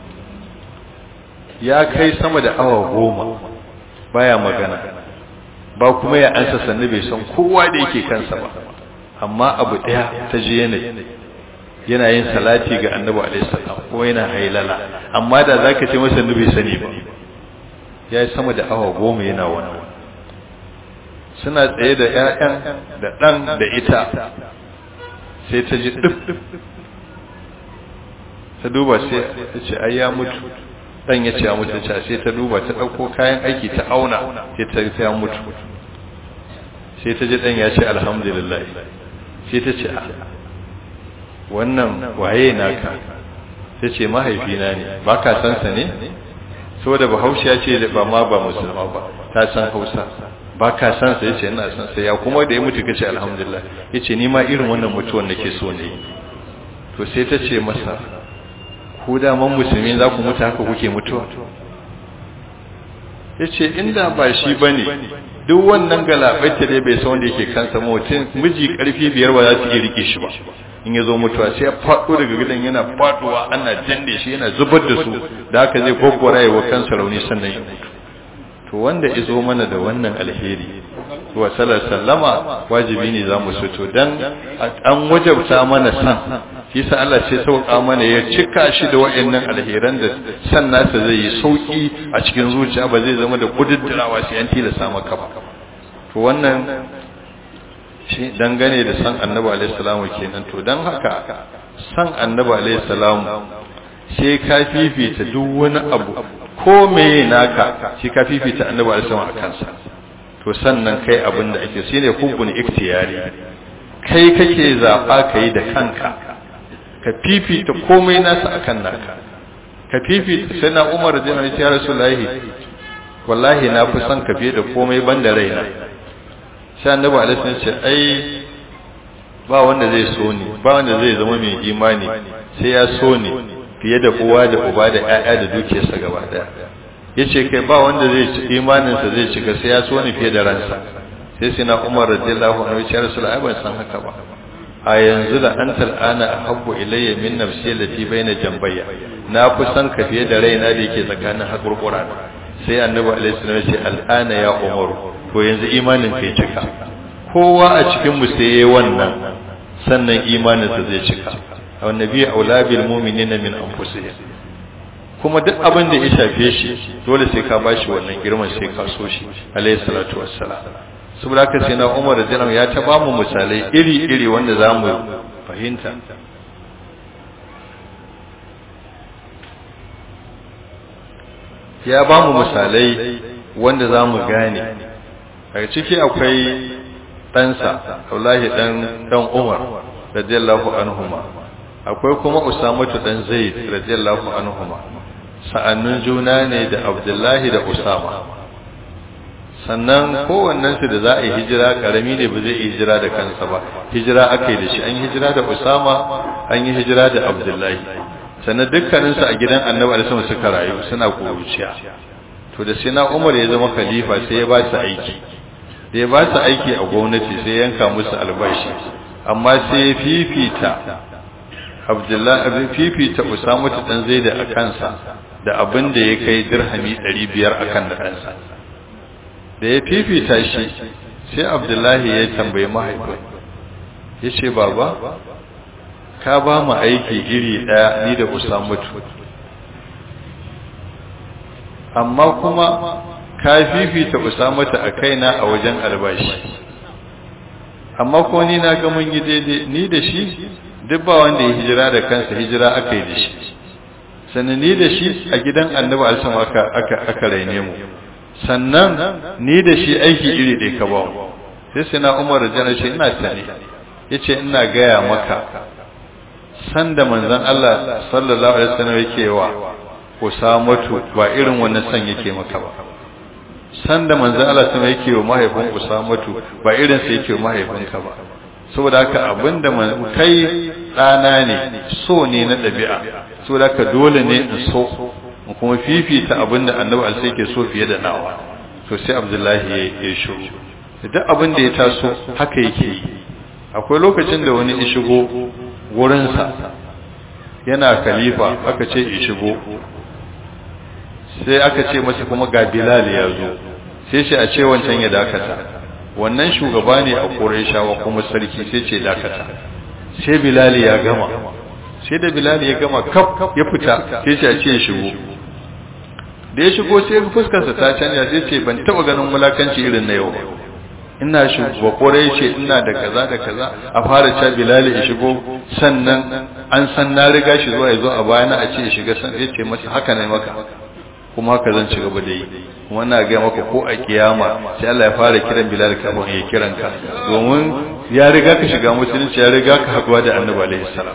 [SPEAKER 1] ya kai sama da awa goma baya magana ba kuma ya ansa sanni bai san kowa da yake kansa ba amma abu daya ta je ne yana yin salati ga annabi alaihi salam ko yana hailala amma da zaka ce masa bai sani ba yayi sama da awa goma yana wannan suna tsaye da ƴaƴan da dan da ita sai ta ji duk ta duba sai ta ce ai ya mutu dan ya ce ya mutu ta sai ta duba ta dauko kayan aiki ta auna sai ta ce ya mutu sai ta ji dan ya ce alhamdulillah sai ta ce wannan waye naka sai ce mahaifina ne ba ka san sa ne saboda Bahaushe ya ce ba ma ba musulma ba ta san Hausa ba ka san sa yace ina san sa ya kuma da ya mutu kace alhamdulillah yace ni ma irin wannan mutuwan nake so ne to sai ta ce masa ku da man musulmi za ku mutu haka kuke mutuwa yace inda ba shi bane duk wannan galabaita dai bai san wanda yake kansa mutum miji karfi biyar ba za su iya rike shi ba in yazo mutuwa sai ya fado daga gidan yana faduwa ana danne shi yana zubar da su da haka zai gogora yawa kansa rauni sannan ya mutu to wanda izo mana da wannan alheri wa sallama wajibi ne zamu so to dan an wajabta mana san shi sa Allah sai sauka mana ya cika shi da wayannan alheran da san nasa zai yi sauki a cikin zuciya ba zai zama da kududdurawa sai an tilasta maka ba to wannan shi dangane da san Annabi alaihi salamu kenan to dan haka san Annabi alaihi salamu sai ka fifita duk wani abu ko meye naka shi ka fifita Annabi alaihi salamu akan sa to sannan kai abin da ake shine hubbun ikhtiyari kai kake zaba kai da kanka ka fifita komai nasa akan naka ka fifita sai na Umar radiyallahu anhu ya Rasulullahi wallahi na fi son ka fiye da komai banda raina sai Annabi alaihi salamu ce ai ba wanda zai so ni ba wanda zai zama mai imani sai ya so ni fiye da uwa da uba da ƴaƴa da dukiyarsa gaba daya yace kai ba wanda zai ci imaninsa zai cika sai ya so ni fiye da ransa sai sai na Umar radiyallahu anhu ya ce Rasulullahi ban san haka ba a yanzu da antal ana ahabbu ilayya min nafsi allati baina jambayya na fi san ka fiye da raina da yake tsakanin hakurkura sai annabi alaihi salam ya ce al'ana ya Umar to yanzu imanin kai cika kowa a cikin mu sai yayi wannan sannan imaninsa zai cika annabi aula bil mu'minina min anfusihim kuma duk abin da ya shafe shi dole sai ka bashi wannan girman sai ka so shi alayhi salatu wassalam saboda haka sai na Umar radiyallahu ya ta bamu misalai iri-iri wanda zamu fahimta ya bamu misalai wanda zamu gane a ciki akwai ɗansa Abdullahi dan dan Umar radiyallahu anhuma akwai kuma Usamatu dan Zaid radiyallahu anhuma sa'annun juna ne da Abdullahi da Usama sannan kowannen su da za a yi hijira karami ne ba zai yi hijira da kansa ba hijira aka yi da shi an yi hijira da Usama an yi hijira da Abdullahi sannan dukkanin su a gidan Annabi alaihi wasallam suka rayu suna kuruciya to da sai na Umar ya zama khalifa sai ya ba su aiki da ya ba su aiki a gwamnati sai yanka musu albashi amma sai ya fifita Abdullahi fifita Usama dan Zaid a kansa da abin da ya kai dirhami ɗari biyar akan da kansa da ya fifita shi sai Abdullahi ya tambayi mahaifin yace baba ka ba mu aiki iri daya ni da Usama amma kuma ka fifita Usama a kaina a wajen albashi amma ko ni na ga mun yi daidai ni da shi duk ba wanda ya hijira da kansa hijira aka yi da shi sannan ni da shi a gidan Annabi alaihi aka aka aka raine mu sannan ni da shi aiki iri ɗaya ka ba mu sai sai na Umar jana ce ina tare yace ina gaya maka sanda manzon Allah sallallahu alaihi wasallam yake wa Usamatu ba irin wannan san yake maka ba sanda manzon Allah sama yake wa mahaifin Usamatu ba irin sa yake wa mahaifinka ba saboda haka abinda kai dana ne so ne na dabi'a saboda haka dole ne in so kuma fifita abinda Annabi alaihi yake so fiye da nawa to sai Abdullahi ya shiru duk abinda ya taso haka yake yi akwai lokacin da wani ya shigo gurin sa yana khalifa aka ce ya shigo sai aka ce masa kuma ga Bilal ya zo sai shi a ce wancan ya dakata wannan shugaba ne a Qurayshawa kuma sarki sai ce dakata sai Bilal ya gama sai da Bilal ya gama kaf ya fita sai shi a ce ya shigo da ya shigo sai fuskar sa ta canja sai ce ban taba ganin mulakanci irin na yau ina shugaba Qurayshi ina da kaza da kaza a fara cha Bilal ya shigo sannan an san na riga shi zuwa yazo a bayana a ce ya shiga san ya ce masa haka ne maka kuma haka zan ci gaba da yi kuma na ga maka ko a kiyama sai Allah ya fara kiran Bilal kafin ya kiran ka domin ya riga ka shiga musulunci ya riga ka haɗuwa da Annabi alaihi salam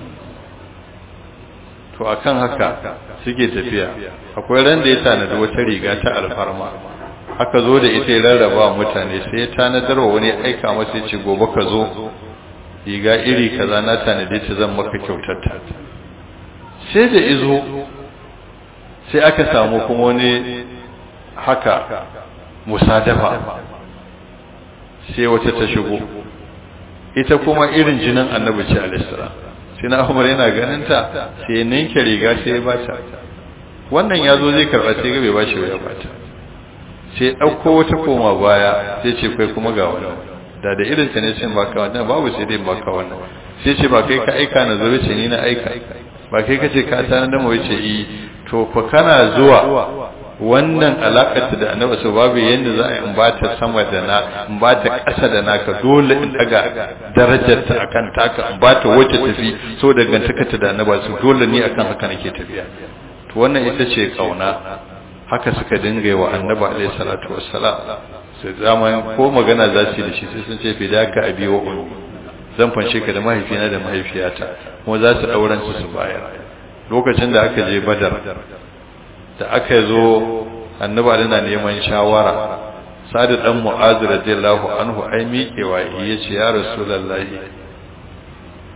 [SPEAKER 1] to akan haka suke tafiya akwai ran da ya tanadi wata riga ta alfarma aka zo da ita ya rarraba mutane sai ya tanadarwa wani aika masa ya ce gobe ka zo riga iri kaza na tanade ta zan maka kyautar ta sai da izo sai aka samu kuma wani haka musadafa sai wata ta shigo ita kuma irin jinin Annabi ce alaihi salam sai na Umar yana ganin ta sai ninke riga sai ya bata wannan yazo zai karba sai ga bai bashi ya bata sai dauko wata koma baya sai ce kai kuma ga wannan da da irin ta ne sai baka wannan babu sai dai baka wannan sai ce ba kai ka aika na zo ce ni na aika ba kai kace ka tana da mu yace yi to fa kana zuwa wannan alakar da Annabi so babu yanda za a in bata sama da na in bata ƙasa da naka dole in daga darajar ta akan taka in bata wacce tafi so dangantaka ta da Annabi so dole ni akan haka nake tafiya to wannan ita ce kauna haka suka dinga yi wa Annabi alaihi salatu wassalam sai zaman ko magana za su yi da shi sai sun ce fidaka abi wa ummi zan fanshe ka da mahaifina da mahaifiyata kuma za su dauran su su bayar lokacin da aka je Badar da aka zo Annabi yana neman shawara Sa'd dan Mu'adh radiyallahu anhu ai miƙewa yace ya Rasulullahi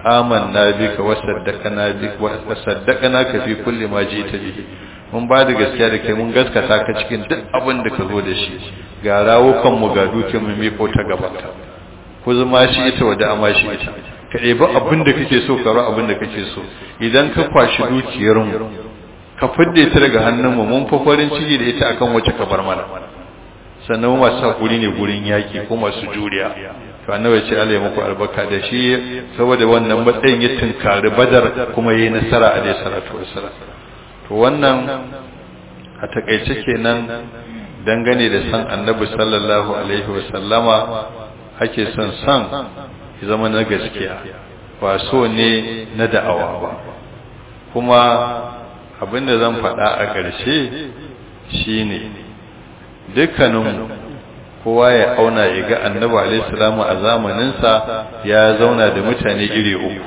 [SPEAKER 1] amanna bika wa saddaqna bika wa saddaqna ka fi kulli ma ji'ta bihi mun ba da gaskiya da kai mun gaskata ka cikin duk abin da ka zo da shi ga rawukan mu ga dukin mu mai ko ta gabata ku zama shi ita wada amma shi ita ka ɗebi abin da kake so ka ra abin da kake so idan ka kwashi dukiyar mu ka fidde ta daga hannun mu mun fa farin ciki da ita akan wacce ka bar mana sannan masu hakuri ne gurin yaki ko masu juriya to annabi ce Allah ya muku albarka da shi saboda wannan matsayin ya tunkari badar kuma yayi nasara alaihi salatu wassalam to wannan a takeice kenan dangane da san annabi sallallahu alaihi wasallama ake son san ya zama na gaskiya ba so ne na da'awa ba kuma abinda zan faɗa a ƙarshe shine dukkaninmu kowa ya auna ya ga annabi alaihi salamu a zamaninsa ya zauna da mutane iri uku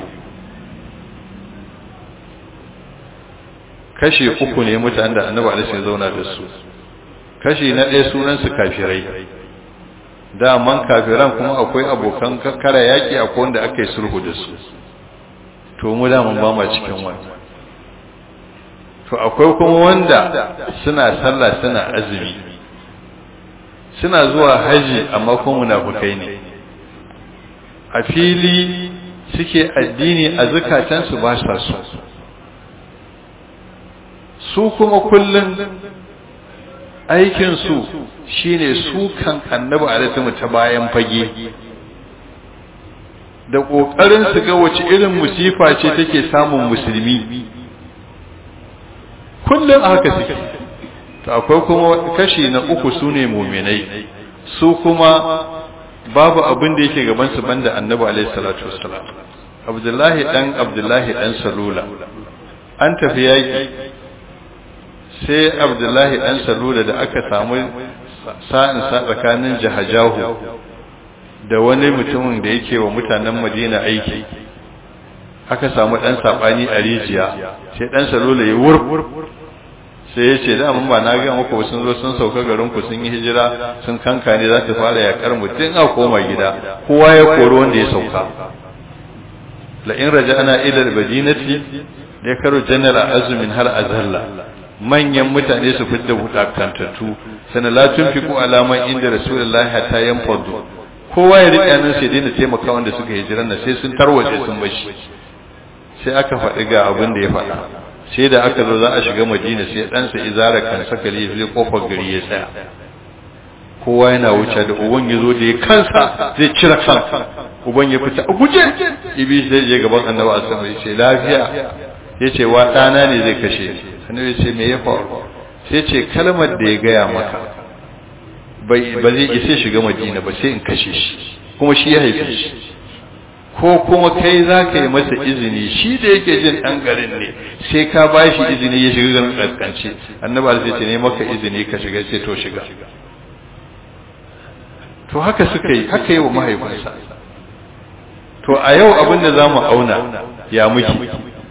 [SPEAKER 1] kashi uku ne mutanen da annabi alaihi ya zauna da su kashi na ɗaya sunansu kafirai daman kafiran kuma akwai abokan kakkara yaƙi akwai wanda aka yi sulhu da su to mu daman ba ma cikin wannan to akwai kuma wanda suna sallah suna azumi suna zuwa haji amma kuma munafukai ne a fili suke addini a zukatansu ba sa so su kuma kullum aikinsu shine su kan annabi alaihi ta bayan fage da kokarin su ga wace irin musifa ce take samun musulmi kullum haka suke to akwai kuma kashi na uku sune mu'minai su kuma babu abin da yake gaban su banda annabi alaihi salatu wassalam abdullahi dan abdullahi dan salula an tafi yaki sai abdullahi dan salula da aka samu sa'in sa tsakanin jahajahu da wani mutumin da yake wa mutanen Madina aiki aka samu dan sabani a rijiya sai dan salula ya wur sai ya ce da mun ba na ga muku sun zo sun sauka garin ku sun yi hijira sun kanka ne za ta fara yakar mutun a koma gida kowa ya koro wanda ya sauka la in raja'na ila al-madinati da karu janala azmin har azalla manyan mutane su fitta bukatantattu sana la tunfiqu alaman inda rasulullahi hatta yanfadu kowa ya rika nan sai dai taimaka wanda suka hijira na sai sun tarwaje sun bashi sai aka faɗi ga abin da ya faɗa sai da aka zo za a shiga Madina sai dan sa izara kan sakali sai kofar gari ya tsaya kowa yana wuce da uban yazo da ya kansa zai cire kan uban ya fita a guje ibi sai je gaban annabi sallallahu alaihi wasallam sai lafiya yace wa dana ne zai kashe annabi ce me ya faru sai ce kalmar da ya gaya maka bai ba zai isa shiga Madina ba sai in kashe shi kuma shi ya haife shi ko kuma kai zaka yi masa izini shi da yake jin dan garin ne sai ka bashi izini ya shiga garin kaskanci annabi alaihi ce ne maka izini ka shiga sai to shiga to haka suka yi haka yi wa mahaifinsa to a yau abin da zamu auna ya muke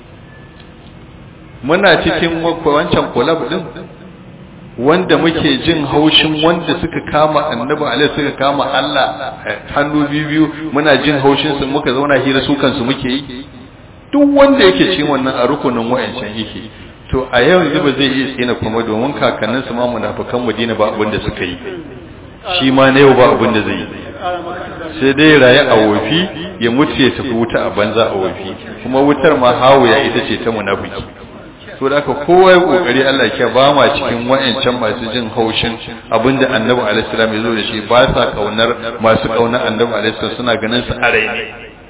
[SPEAKER 1] muna cikin wancan kulab din wanda muke jin haushin wanda suka kama annabi alaihi suka kama Allah hannu biyu muna jin haushin su muka zauna hira su kansu muke yi duk wanda yake cikin wannan a rukunin wayancan yake to a yau yanzu ba zai iya tsina kuma domin kakannin su ma munafikan Madina ba abin da suka yi shi ma na yau ba abin da zai yi sai dai raye a wofi ya mutu ya tafi wuta a banza a wofi kuma wutar ma hawiya ita ce ta munafiki to da aka kowa ya kokari Allah ya ba ma cikin wayancan masu jin haushin abinda Annabi alaihi salam ya zo da shi ba sa kaunar masu kaunar Annabi alaihi salam suna ganin su arai ne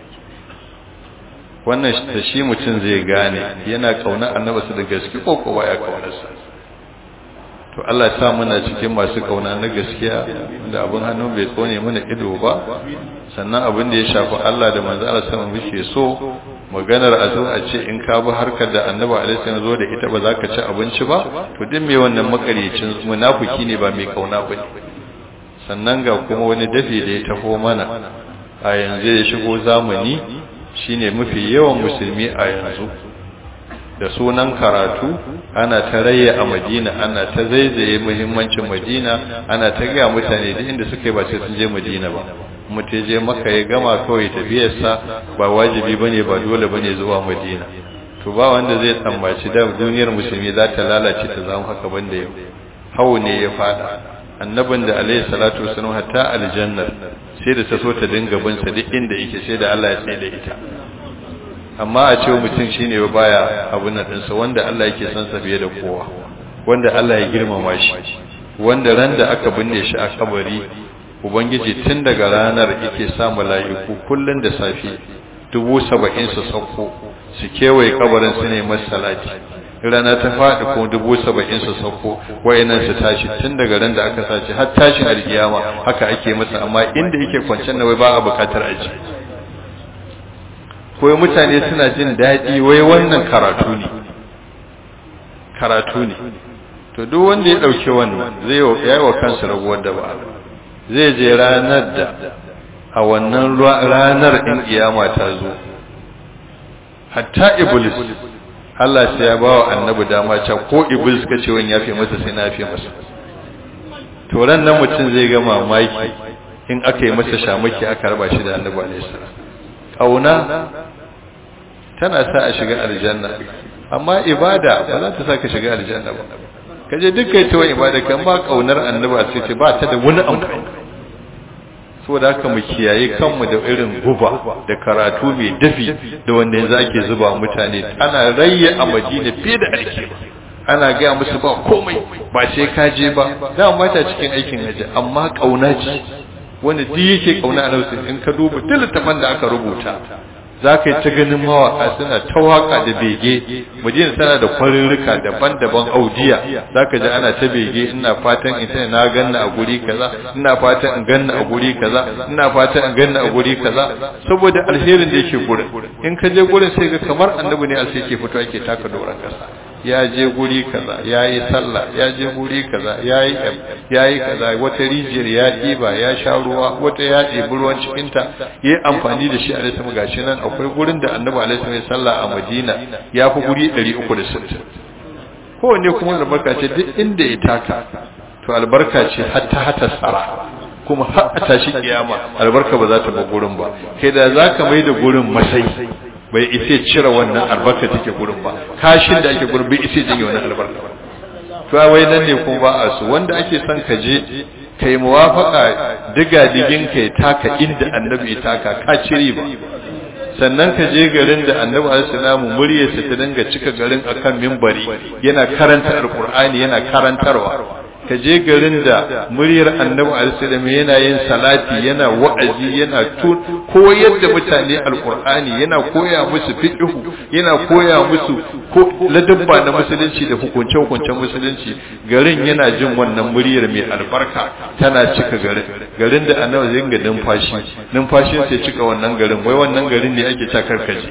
[SPEAKER 1] wannan da shi mutum zai gane yana kaunar Annabi su da gaske ko kowa ya kaunar sa to Allah ya sa muna cikin masu kauna na gaskiya da abin hannu bai tsone mana ido ba sannan abin da ya shafi Allah da manzo Allah sallallahu alaihi wasallam muke so maganar a zo a ce in ka bi harkar da annabi alaihi wasallam zo da ita ba za ka ci abinci ba to din me wannan makaryacin munafiki ne ba mai kauna ba sannan ga kuma wani dafi da ya taho mana a yanzu ya shigo zamani shine mafi yawan musulmi a yanzu da sunan karatu ana ta raye a Madina ana ta zaizaye muhimmancin Madina ana ta ga mutane da inda suka yi ba sai sun je Madina ba mutum je maka ya gama kawai tafiyarsa ba wajibi bane ba dole bane zuwa madina to ba wanda zai tsammaci da duniyar musulmi za ta lalace ta zama haka banda yau hawo ne ya fada annabin da alaihi salatu wasallam hatta aljannar sai da ta so ta dinga bin sa duk inda yake sai da Allah ya tsaye da ita amma a ce mutum shine baya abun nan dinsa wanda Allah yake son sa fiye da kowa wanda Allah ya girmama shi wanda ran da aka binne shi a kabari ubangiji tun daga ranar yake sa mala'iku kullun da safi dubu saba'in su sauko su kewaye kabarin su ne masalati rana ta faɗi ko dubu saba'in su sauko wayannan su tashi tun daga ran da aka sace har tashin alkiyama haka ake masa amma inda yake kwancen wai ba a bukatar aji ko mutane suna jin daɗi wai wannan karatu ne karatu ne to duk wanda ya dauke wannan zai yi wa kansa raguwar da ba zai je ranar da a wannan ranar in kiyama ta zo hatta iblis Allah sai ya bawa annabi dama cewa ko iblis kace wani yafe masa sai na yafe masa to ran nan mutum zai ga mamaki in aka yi masa shamaki aka raba shi da annabi alaihi salam kauna tana sa a shiga aljanna amma ibada ba za ta sa ka shiga aljanna ba kaje dukkan ta wani ibada kan ba kaunar annabi sai ce ba ta da wani amfani saboda haka mu kiyaye kanmu da irin guba da karatu mai dafi da wanda yanzu ake zuba mutane ana rayya a Madina fiye da ake ana ga musu ba komai ba sai ka je ba da mata cikin aikin haji amma kauna ce wanda duk yake kauna a nausin in ka duba littafin da aka rubuta zaka yi ta ganin mawaka suna ta waka da bege Madina tana da kwarirrika daban-daban audiya zaka ji ana ta bege ina fatan in na ganna a guri kaza ina fatan in ganna a guri kaza ina fatan in ganna a guri kaza saboda alherin da yake gurin in ka je gurin sai ga kamar annabi ne alsai ke fito yake taka doran kasa ya je guri kaza yayi sallah ya je guri kaza yayi yayi kaza wata rijiyar ya diba ya sha ruwa wata ya dibi ruwan cikin ta yayi amfani da shi a lissa gashi nan akwai gurin da annabi alaihi wasallam sallah a Madina ya fi guri ɗari uku da sittin kowanne kuma albarka ce duk inda ya taka to albarka ce hatta hata tsara kuma har a tashi kiyama albarka ba za ta ba gurin ba kai da zaka mai da gurin masai bai isa cire wannan albarka take gurin ba kashin da ake gurin bai isa jin wannan albarka ba to wai nan ne kuma ba a su wanda ake son ka je kai muwafaka diga digin kai taka inda annabi ya taka ka cire ba sannan ka je garin da annabi alaihi muryarsa ta dinga cika garin akan minbari yana karanta alqur'ani yana karantarwa ka je garin da muryar annabi alaihi yana yin salati yana wa'azi yana koyar da mutane alqur'ani yana koya musu fiqh yana koya musu ko ladabba na musulunci da hukunce hukuncen musulunci garin yana jin wannan muryar mai albarka tana cika garin garin da annabi zai ga numfashi numfashin sai cika wannan garin wai wannan garin ne ake ta karkaje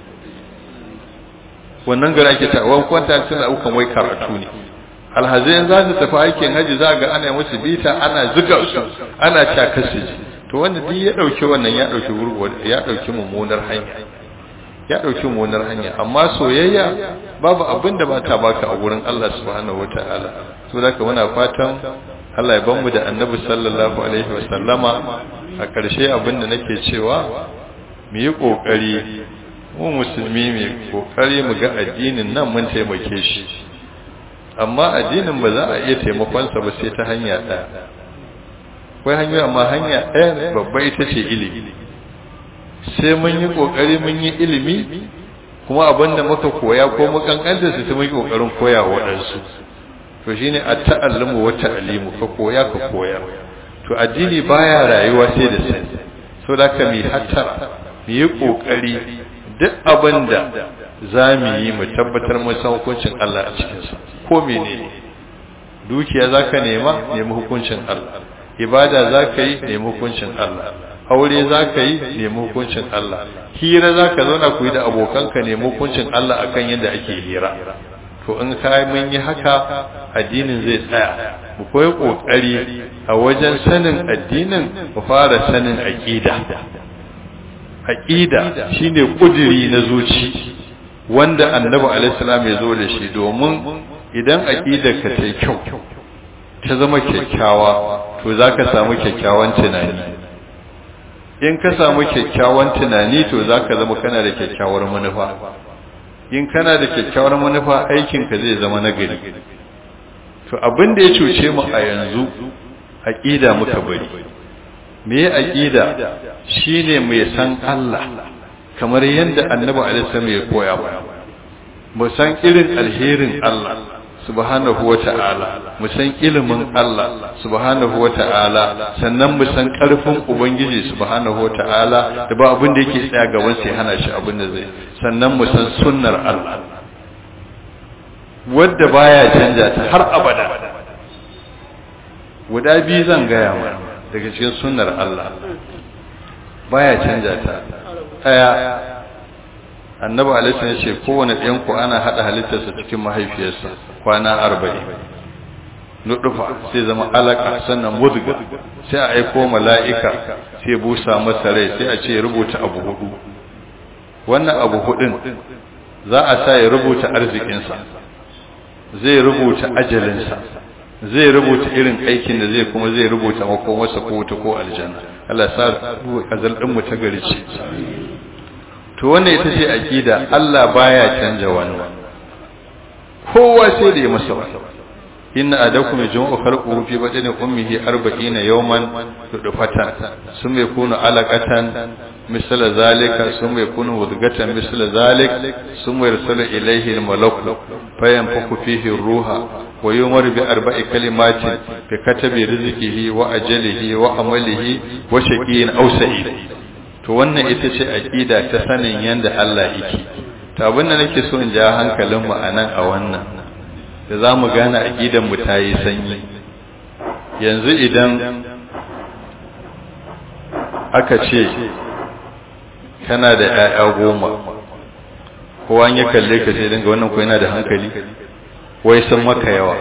[SPEAKER 1] wannan garin ake ta wan kwanta suna ukan wai karatu ne alhazai za su tafi aikin haji za ga ana musu bita ana zuga su ana cakasu to wanda duk ya dauki wannan ya dauki gurguwa ya dauki mummunar hanya ya dauki mummunar hanya amma soyayya babu abin da ba ta baka a gurin Allah subhanahu wataala to da muna fatan Allah ya ban mu da Annabi sallallahu alaihi wasallama a ƙarshe abin da nake cewa mu yi kokari mu musulmi mu kokari mu ga addinin nan mun taimake shi amma addinin ba za a iya taimakonsa ba sai ta hanya ɗaya akwai hanyoyi amma hanya ɗaya babba ita ce ilimi sai mun yi ƙoƙari mun yi ilimi kuma abin da muka koya ko mukankanta su ta mun yi ƙoƙarin koya waɗansu to shine a ta'allamu wa ta'alimu ka koya ka koya to addini baya rayuwa sai da sani so da ka mi hattara mu yi ƙoƙari duk abin da za mu yi mu tabbatar mun san hukuncin Allah a cikinsa ko menene dukiya zaka nema nemi hukuncin Allah ibada zaka yi nemi hukuncin Allah aure zaka yi nemi hukuncin Allah hira zaka zauna ku yi da abokanka nemi hukuncin Allah akan yadda ake hira to in kai mun yi haka addinin zai tsaya mu koyi kokari a wajen sanin addinin mu fara sanin aqida aqida shine kudiri na zuci wanda annabi alaihi salam ya zo da shi domin idan aqidarka ta kyau ta zama kyakkyawa to zaka samu kyakkyawan tunani in ka samu kyakkyawan tunani to zaka zama kana da kyakkyawar manufa in kana da kyakkyawar manufa aikin ka zai zama nagari to abin da ya cuce mu a yanzu aqida muka bari me aqida shine mai san Allah kamar yadda annabi alaihi salam ya koya mana mu san irin alherin Allah subhanahu wata'ala mu san ilimin Allah subhanahu wata'ala sannan mu san karfin ubangiji subhanahu wata'ala da ba abin da yake tsaya gaban sai hana shi abin da zai sannan mu san sunnar Allah wanda baya canja ta har abada guda biyu zan gaya mana daga cikin sunnar Allah baya canja ta daya annabi alaihi ya ce kowane ɗayan ku ana hada halittarsa cikin mahaifiyarsa kwana arba'in nudufa sai zama alaka sannan mudga sai a aiko mala'ika sai busa masa rai sai a ce rubuta abu hudu wannan abu hudun za a sa ya rubuta arzikinsa zai rubuta ajalinsa zai rubuta irin aikin da zai kuma zai rubuta makomarsa ko wuta ko aljanna Allah ya sa azal din mu ta gari ce to wannan ita ce aqida Allah baya canja wannan kowa sai da ya masa wannan inna adakum yajma'u khalquhu fi batni ummihi arba'ina yawman tudfatan summa yakunu alaqatan misla zalika summa yakunu mudghatan misla zalik summa yursalu ilayhi al-malaku fayanfukhu fihi ar-ruha wa yumaru bi arba'i kalimatin fi katabi rizqihi wa ajalihi wa amalihi wa shaqiyyin aw sa'id to wannan ita ce aqida ta sanin yanda Allah yake to abin da nake so in ja hankalin mu anan a wannan da zamu gane aqidan mu tayi sanyi yanzu idan aka ce kana da ƴaƴa goma kowa ya kalle ka sai dinga wannan ko yana da hankali wai san maka yawa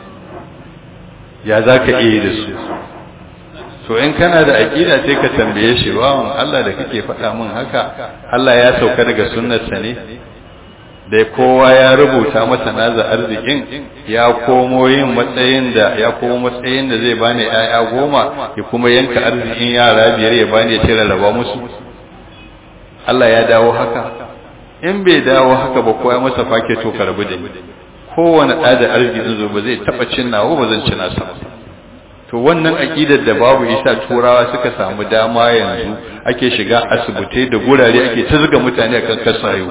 [SPEAKER 1] ya zaka iya da su to in kana da aqida sai ka tambaye shi bawan Allah da kake faɗa min haka Allah ya sauka daga sunnarsa ne da kowa ya rubuta masa naza arzikin ya komo yin matsayin da ya komo matsayin da zai bani ƴaƴa goma ya kuma yanka arzikin yara biyar ya bani ya tira raba musu Allah ya dawo haka in bai dawo haka ba kowa masa fake to karbu da kowane ɗa da arzikin zo ba zai taɓa cin nawa ba zan ci nasa to wannan aqidar da babu isa turawa suka samu dama yanzu ake shiga asibitai da gurare ake tazga mutane akan kasayo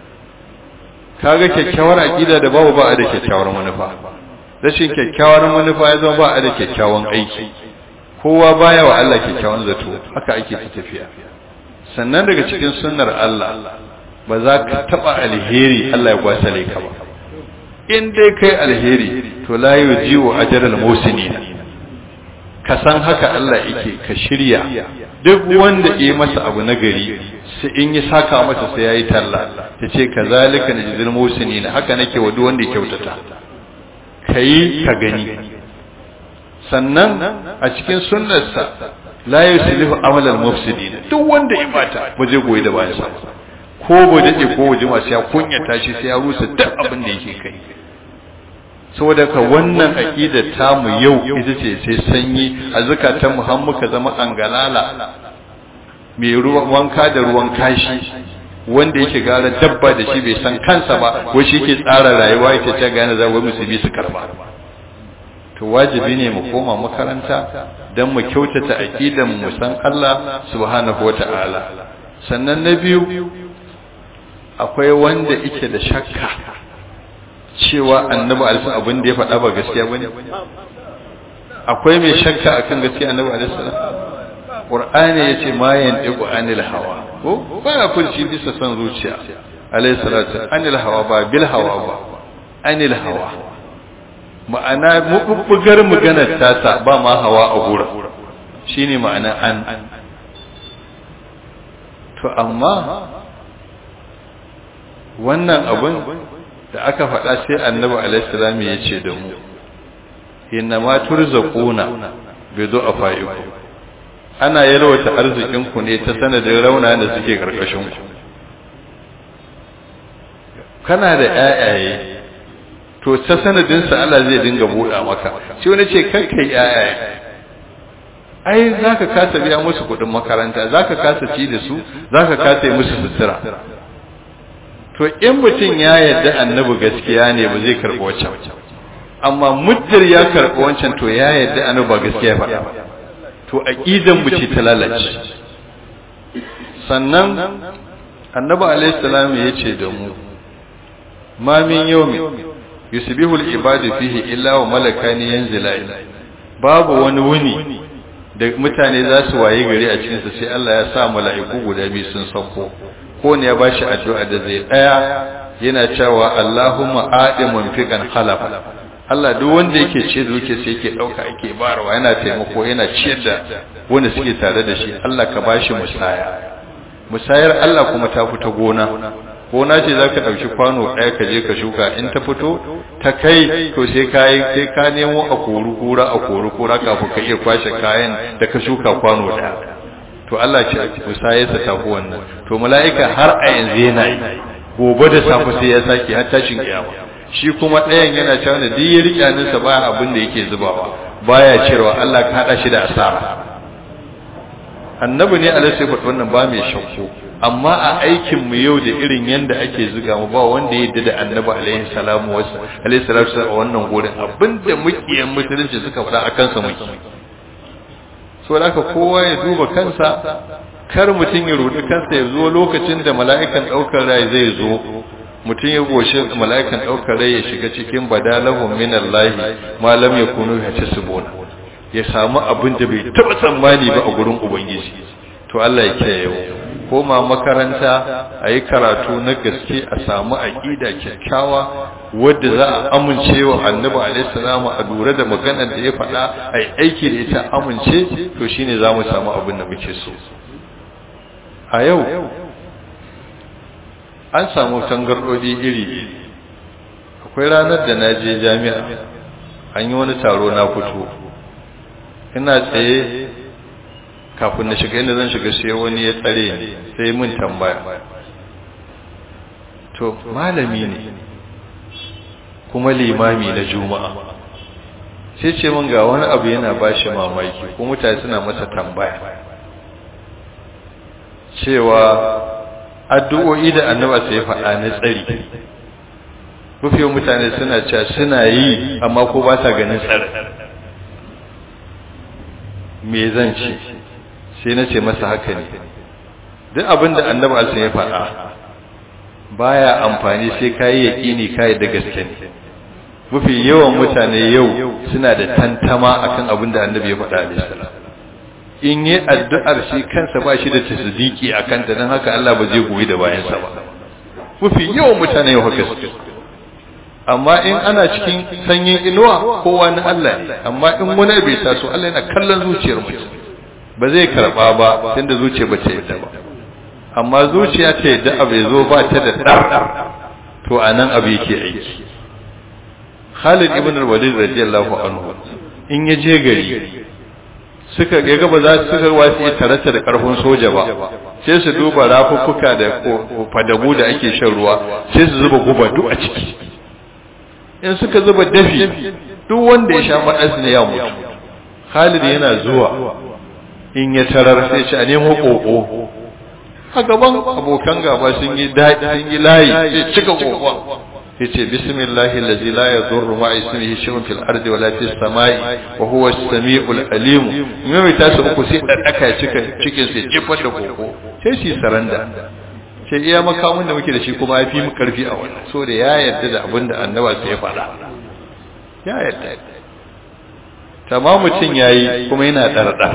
[SPEAKER 1] kaga kyakkyawar aqida da babu ba a da kyakkyawar manufa rashin kyakkyawar manufa ya zama ba a da kyakkyawan aiki kowa baya wa Allah kyakkyawan zato haka ake ta tafiya sannan daga cikin sunnar Allah ba za ka taba alheri Allah ya gwasale ka ba in dai kai alheri to la yujiu ajral musinin ka san haka Allah yake ka shirya duk wanda yi masa abu nagari sai in yi saka masa sai yayi talla yace kazalika najzil musinin haka nake wa duk wanda ya kyautata kai ka gani sannan a cikin sunnarsa la yuslihu amal al mufsidin duk wanda ya bata ba zai goyi da bayan sa ko ba dade ko waje ma sai ya kunyata shi sai ya rusa duk abin da yake kai saboda ka wannan aqidar tamu yau ita ce sai sanyi a zakatan mu har muka zama angalala mai ruwan wanka da ruwan kashi wanda yake gara dabba da shi bai san kansa ba ko shi ke tsara rayuwa yake ta gane za wai musulmi su karba to wajibi ne mu koma makaranta dan mu kyautata aqidan mu san Allah subhanahu wataala sannan na biyu akwai wanda yake da shakka cewa annabi alaihi abin da ya faɗa ba gaskiya bane akwai mai shakka akan gaskiya annabi alaihi salam qur'ani yace ma yantiqu anil hawa ko ba ya furci bisa san zuciya alaihi salatu anil hawa ba bil hawa ba anil hawa ma'ana mububbugar maganar tasa ba ma hawa a gura shine ma'ana an to amma wannan abun da aka faɗa sai annabi alaihi salam ya ce da mu inna ma turzaquna bi du'afaikum ana yalwata arzikin ku ne ta sanadin rauna da suke karkashin ku kana da ƴaƴaye to ta sanadin sa Allah zai dinga buɗa maka shi wani ce kai kai ƴaƴaye ai zaka kasa biya musu kudin makaranta zaka kasa ci da su zaka kasa yi musu sutura to in mutum ya yarda annabi gaskiya ne ba zai karɓi wancan amma muddar ya karɓi wancan to ya yarda annabi ba gaskiya faɗa ba to aqidan mu ce ta lalace sannan annabi alayhi salam ya ce da mu ma min yawmin yusbihu al-ibadu fihi illa wa malakani yanzilani babu wani wuni da mutane za su waye gari a cikin sa sai Allah ya sa mala'iku guda biyu sun sauko ko ne ya bashi addu'a da zai daya yana cewa Allahumma adimun fiqan khalaf Allah duk wanda yake ce duke sai yake dauka yake barawa yana taimako yana ciyar da wanda suke tare da shi Allah ka bashi musaya musayar Allah kuma ta fita gona gona ce zaka dauki kwano daya ka je ka shuka in ta fito ta kai to sai kai sai ka nemo a koru kura a koru kura kafin ka iya kwashe kayan da ka shuka kwano daya to Allah ce musayarsa ta fi wannan to mala'ika har a yanzu yana yi gobe da safe sai ya sake har tashin kiyama shi kuma ɗayan yana cewa da duk ya riƙe hannunsa baya abin da yake zubawa baya cewa Allah ka hada shi da asara annabi ne alaihi salatu wannan ba mai shakku amma a aikin mu yau da irin yanda ake zuga mu ba wanda ya yarda da annabi alaihi salamu wasu alaihi salatu a wannan gurin abinda mukiyan musulunci suka faɗa akan sa muke so haka kowa ya duba kansa kar mutum ya rudi kansa ya zo lokacin da mala'ikan daukar rai zai zo mutum ya goshi mala'ikan daukar rai ya shiga cikin badalahum minallahi ma lam yakunu yatasbuna ya samu abin da bai taba tsammani ba a gurin ubangiji to Allah ya kiyaye koma makaranta ayi karatu na gaske a samu aqida kyakkyawa wadda za a amince wa annabi alaihi salamu a lura da maganar da ya faɗa ai aiki da ita amince to shine zamu samu abin da muke so a yau an samu tangardodi iri akwai ranar da na je jami'a an yi wani taro na fito ina tsaye kafin na shiga inda zan shiga sai wani ya tsare ni sai mun tambaya to malami ne kuma limami na juma'a sai ce mun ga wani abu yana bashi mamaki ko mutane suna masa tambaya cewa addu'o'i da annaba sai faɗa na tsari rufe mutane suna cewa suna yi amma ko ba sa ganin tsari me zan ce sai na ce masa haka ne duk abin da annabi alsun ya faɗa baya amfani sai kayi yaƙini kayi da gaske ne mafi yawan mutane yau suna da tantama akan abin da annabi ya faɗa alaihi salam in yi addu'ar shi kansa ba shi da tasdiki akan ta dan haka Allah ba zai goyi da bayansa ba mafi yawan mutane yau haka suke amma in ana cikin sanyin inuwa kowa na Allah ne amma in wani bai taso Allah yana kallon zuciyar mutum ba zai karba ba tunda zuciya ba ta yadda ba amma zuciya ta yadda abu ya zo ba ta da dar to anan abu yake aiki Khalid ibn al-Walid radiyallahu anhu in ya je gari suka ga ba za su suka wasi ya tarata da karfin soja ba sai su duba rafuffuka da fadabu da ake shan ruwa sai su zuba guba duk a ciki in suka zuba dafi duk wanda ya sha madas ne ya mutu Khalid yana zuwa in ya tarar sai ce a nemo koko a gaban abokan gaba sun yi daɗi sun yi layi sai cika kokon sai ce bismillahi allazi la yadurru ma ismihi shay'un fil ardi wala fis samai wa huwa as-sami'ul alim mai ta su uku sai daka cika cikin sai jefar da koko sai shi saranda sai iya makamun da muke da shi kuma yafi mu karfi a wannan so da ya yarda da abin da annaba sai ya faɗa ya yarda tamam mutun yayi kuma yana darda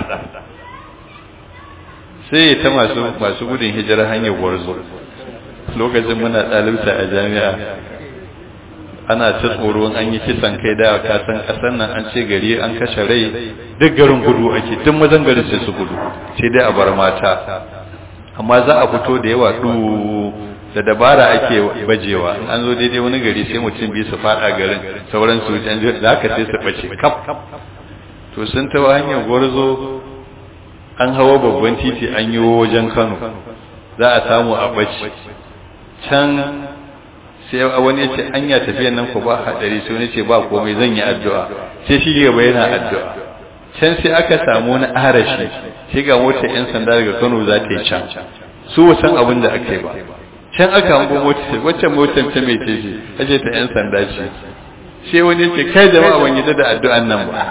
[SPEAKER 1] sai ta masu masu gudun hijira hanyar gwarzo lokacin muna ɗalibta a jami'a ana ta tsoron an yi kisan kai da ka san kasan nan an ce gari an kashe rai duk garin gudu ake duk mazan garin sai su gudu sai dai a bar mata amma za a fito da yawa du da dabara ake bajewa an zo daidai wani gari sai mutum biyu su fada garin sauran su da aka sai su bace kaf to sun tawa hanyar gwarzo an hawa babban titi an yi wajen Kano za a samu a bace can sai wani ya ce anya tafiyan nan ko ba hadari sai wani ce ba komai zan yi addu'a sai shi gaba yana addu'a can sai aka samu wani arashi sai ga motar yan sanda daga Kano za ta yi can su wasan abin da aka yi ba can aka hango motar wacce motar ta mai ce ce ta yan sanda ce sai wani ce kai jama'a ban yadda da addu'an nan ba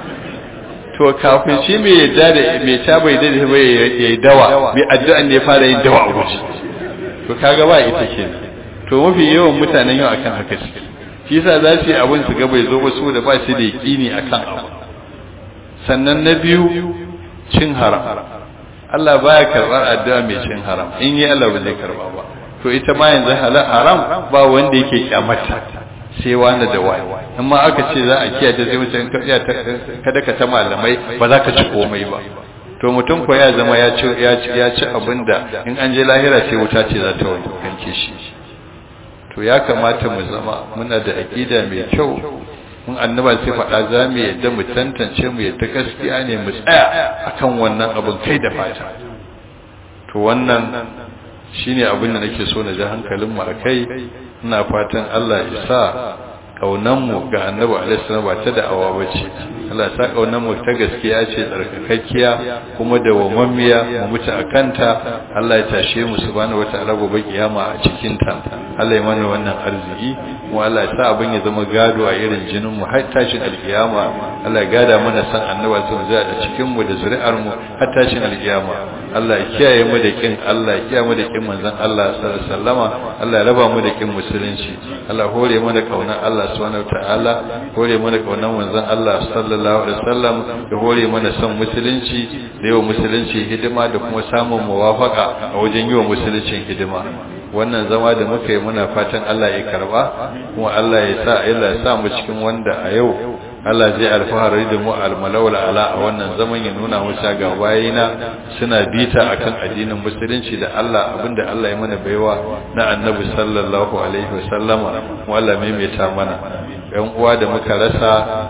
[SPEAKER 1] to kafin shi mai yadda da mai ta bai da ba yayi dawa mai addu'an ne fara yin dawa a guji to kaga ba ita kenan to mafi yawan mutanen yau akan haka suke shi yasa za su yi abin su ga bai zo ba su da ba su da yaqini akan abu sannan na biyu cin haram Allah baya karbar addu'a mai cin haram in yi Allah ba zai karba ba to ita ma yanzu halal haram ba wanda yake kyamata sai wani da wani amma aka ce za a kiyaye sai mutum kada ka ta malamai ba za ka ci komai ba to mutum ko ya zama ya ci ya ci ya ci abinda in an je lahira ce wuta ce za ta wanke shi to ya kamata mu zama muna da aqida mai kyau mun annaba sai faɗa za mu yadda mu tantance mu yadda gaskiya ne mu tsaya akan wannan abin kai da fata to wannan shine abin da nake so na ji hankalin mu akai ina fatan Allah ya sa kaunan mu ga annabi alaihi salam ba ta da'awa bace Allah ya sa kaunan mu ta gaskiya ce tsarkakakkiya kuma da wamammiya mu mutu akanta Allah ya tashe mu subhanahu wataala gobe kiyama a cikin ta Allah ya mana wannan arziki mu Allah ya sa abin ya zama gado a irin jinin mu har tashin alkiyama Allah ya gada mana san annabi sallallahu alaihi wasallam a cikin mu da zuri'ar mu har tashin alkiyama Allah ya kiyaye mu da kin Allah ya kiyaye mu da kin manzon Allah sallallahu alaihi wasallama Allah ya raba mu da kin musulunci Allah hore mu da kaunar Allah subhanahu wataala hore mu da kaunar manzon Allah sallallahu alaihi wasallam ya hore mu da son musulunci da yawa musulunci hidima da kuma samun muwafaka a wajen yi wa musulunci hidima wannan zama da muka yi muna fatan Allah ya karba kuma Allah ya sa Allah ya sa mu cikin wanda a yau Allah zai alfahari da mu almalawla ala a wannan zaman ya nuna musu ga bayina suna bita akan addinin musulunci da Allah abinda Allah ya mana baiwa na Annabi sallallahu alaihi wasallama walla maimaita mana yan uwa da muka rasa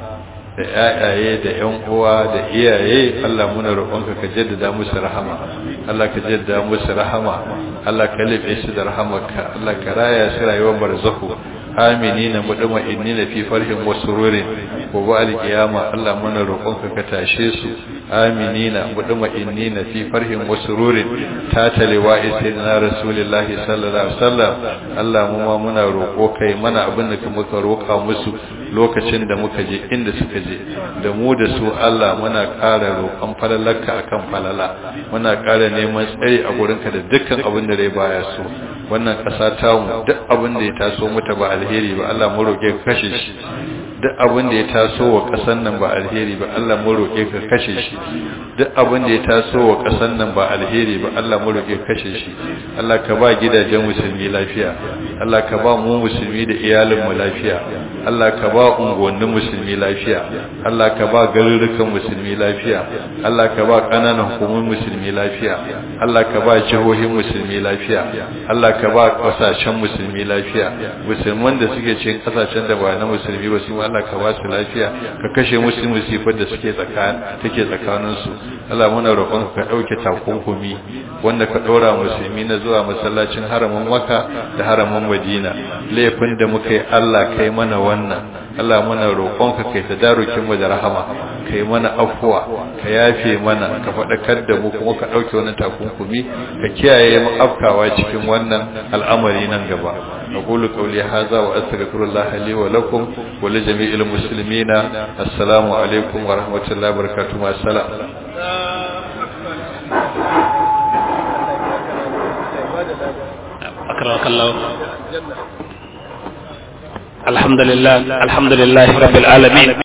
[SPEAKER 1] da yayaye da yan uwa da iyaye Allah muna roƙonka ka jaddada musu rahama Allah ka jaddada musu rahama Allah ka libe su da rahamarka Allah ka raya su rayuwar barzakhu aminina mudmainina fi farhin wa sururin wa ba'al qiyama Allah muna roƙonka ka tashe su aminina mudmainina fi farhin wa sururin ta talewa sayyidina rasulullahi sallallahu alaihi wasallam Allah mu ma muna roƙo kai mana abin da muka roƙa musu lokacin da muka je inda suka je da mu da su Allah muna ƙara roƙon falalarka akan falala muna ƙara neman tsari a gurinka da dukkan abin da rai baya so wannan ƙasa ta mu duk abin da ya taso mata ba alheri ba Allah mu roƙe ka kashe shi duk abin da ya taso wa ƙasar nan ba alheri ba Allah mu roƙe ka kashe shi duk abin da ya taso wa ƙasar nan ba alheri ba Allah mu roƙe ka kashe shi Allah ka ba gidajen musulmi lafiya Allah ka ba mu musulmi da iyalin mu lafiya Allah ka ba unguwannin musulmi lafiya Allah ka ba garurukan musulmi lafiya Allah ka ba ƙananan hukumomin musulmi lafiya Allah ka ba jihohin musulmi lafiya Allah ka ba ƙasashen musulmi lafiya musulman da suke cikin ƙasashen da ba na musulmi ba su Allah ka ba su lafiya ka kashe musu musifar da suke tsakanin take tsakanin su Allah muna roƙon ka dauke takunkumi wanda ka dora musulmi na zuwa masallacin haramin Makka da haramin Madina laifin da muka yi Allah kai mana wannan Allah muna roƙon ka kai tadarukin mu da rahama kai mana afwa ka yafe mana ka fadakar da mu kuma ka dauke wannan takunkumi ka kiyaye mu afkawa cikin wannan al'amari nan gaba aqulu qawli hadha wa astaghfirullah li wa lakum wa li jami'il muslimina assalamu alaikum wa rahmatullahi wa barakatuh ma salam
[SPEAKER 2] akramakallah alhamdulillah alhamdulillah rabbil alamin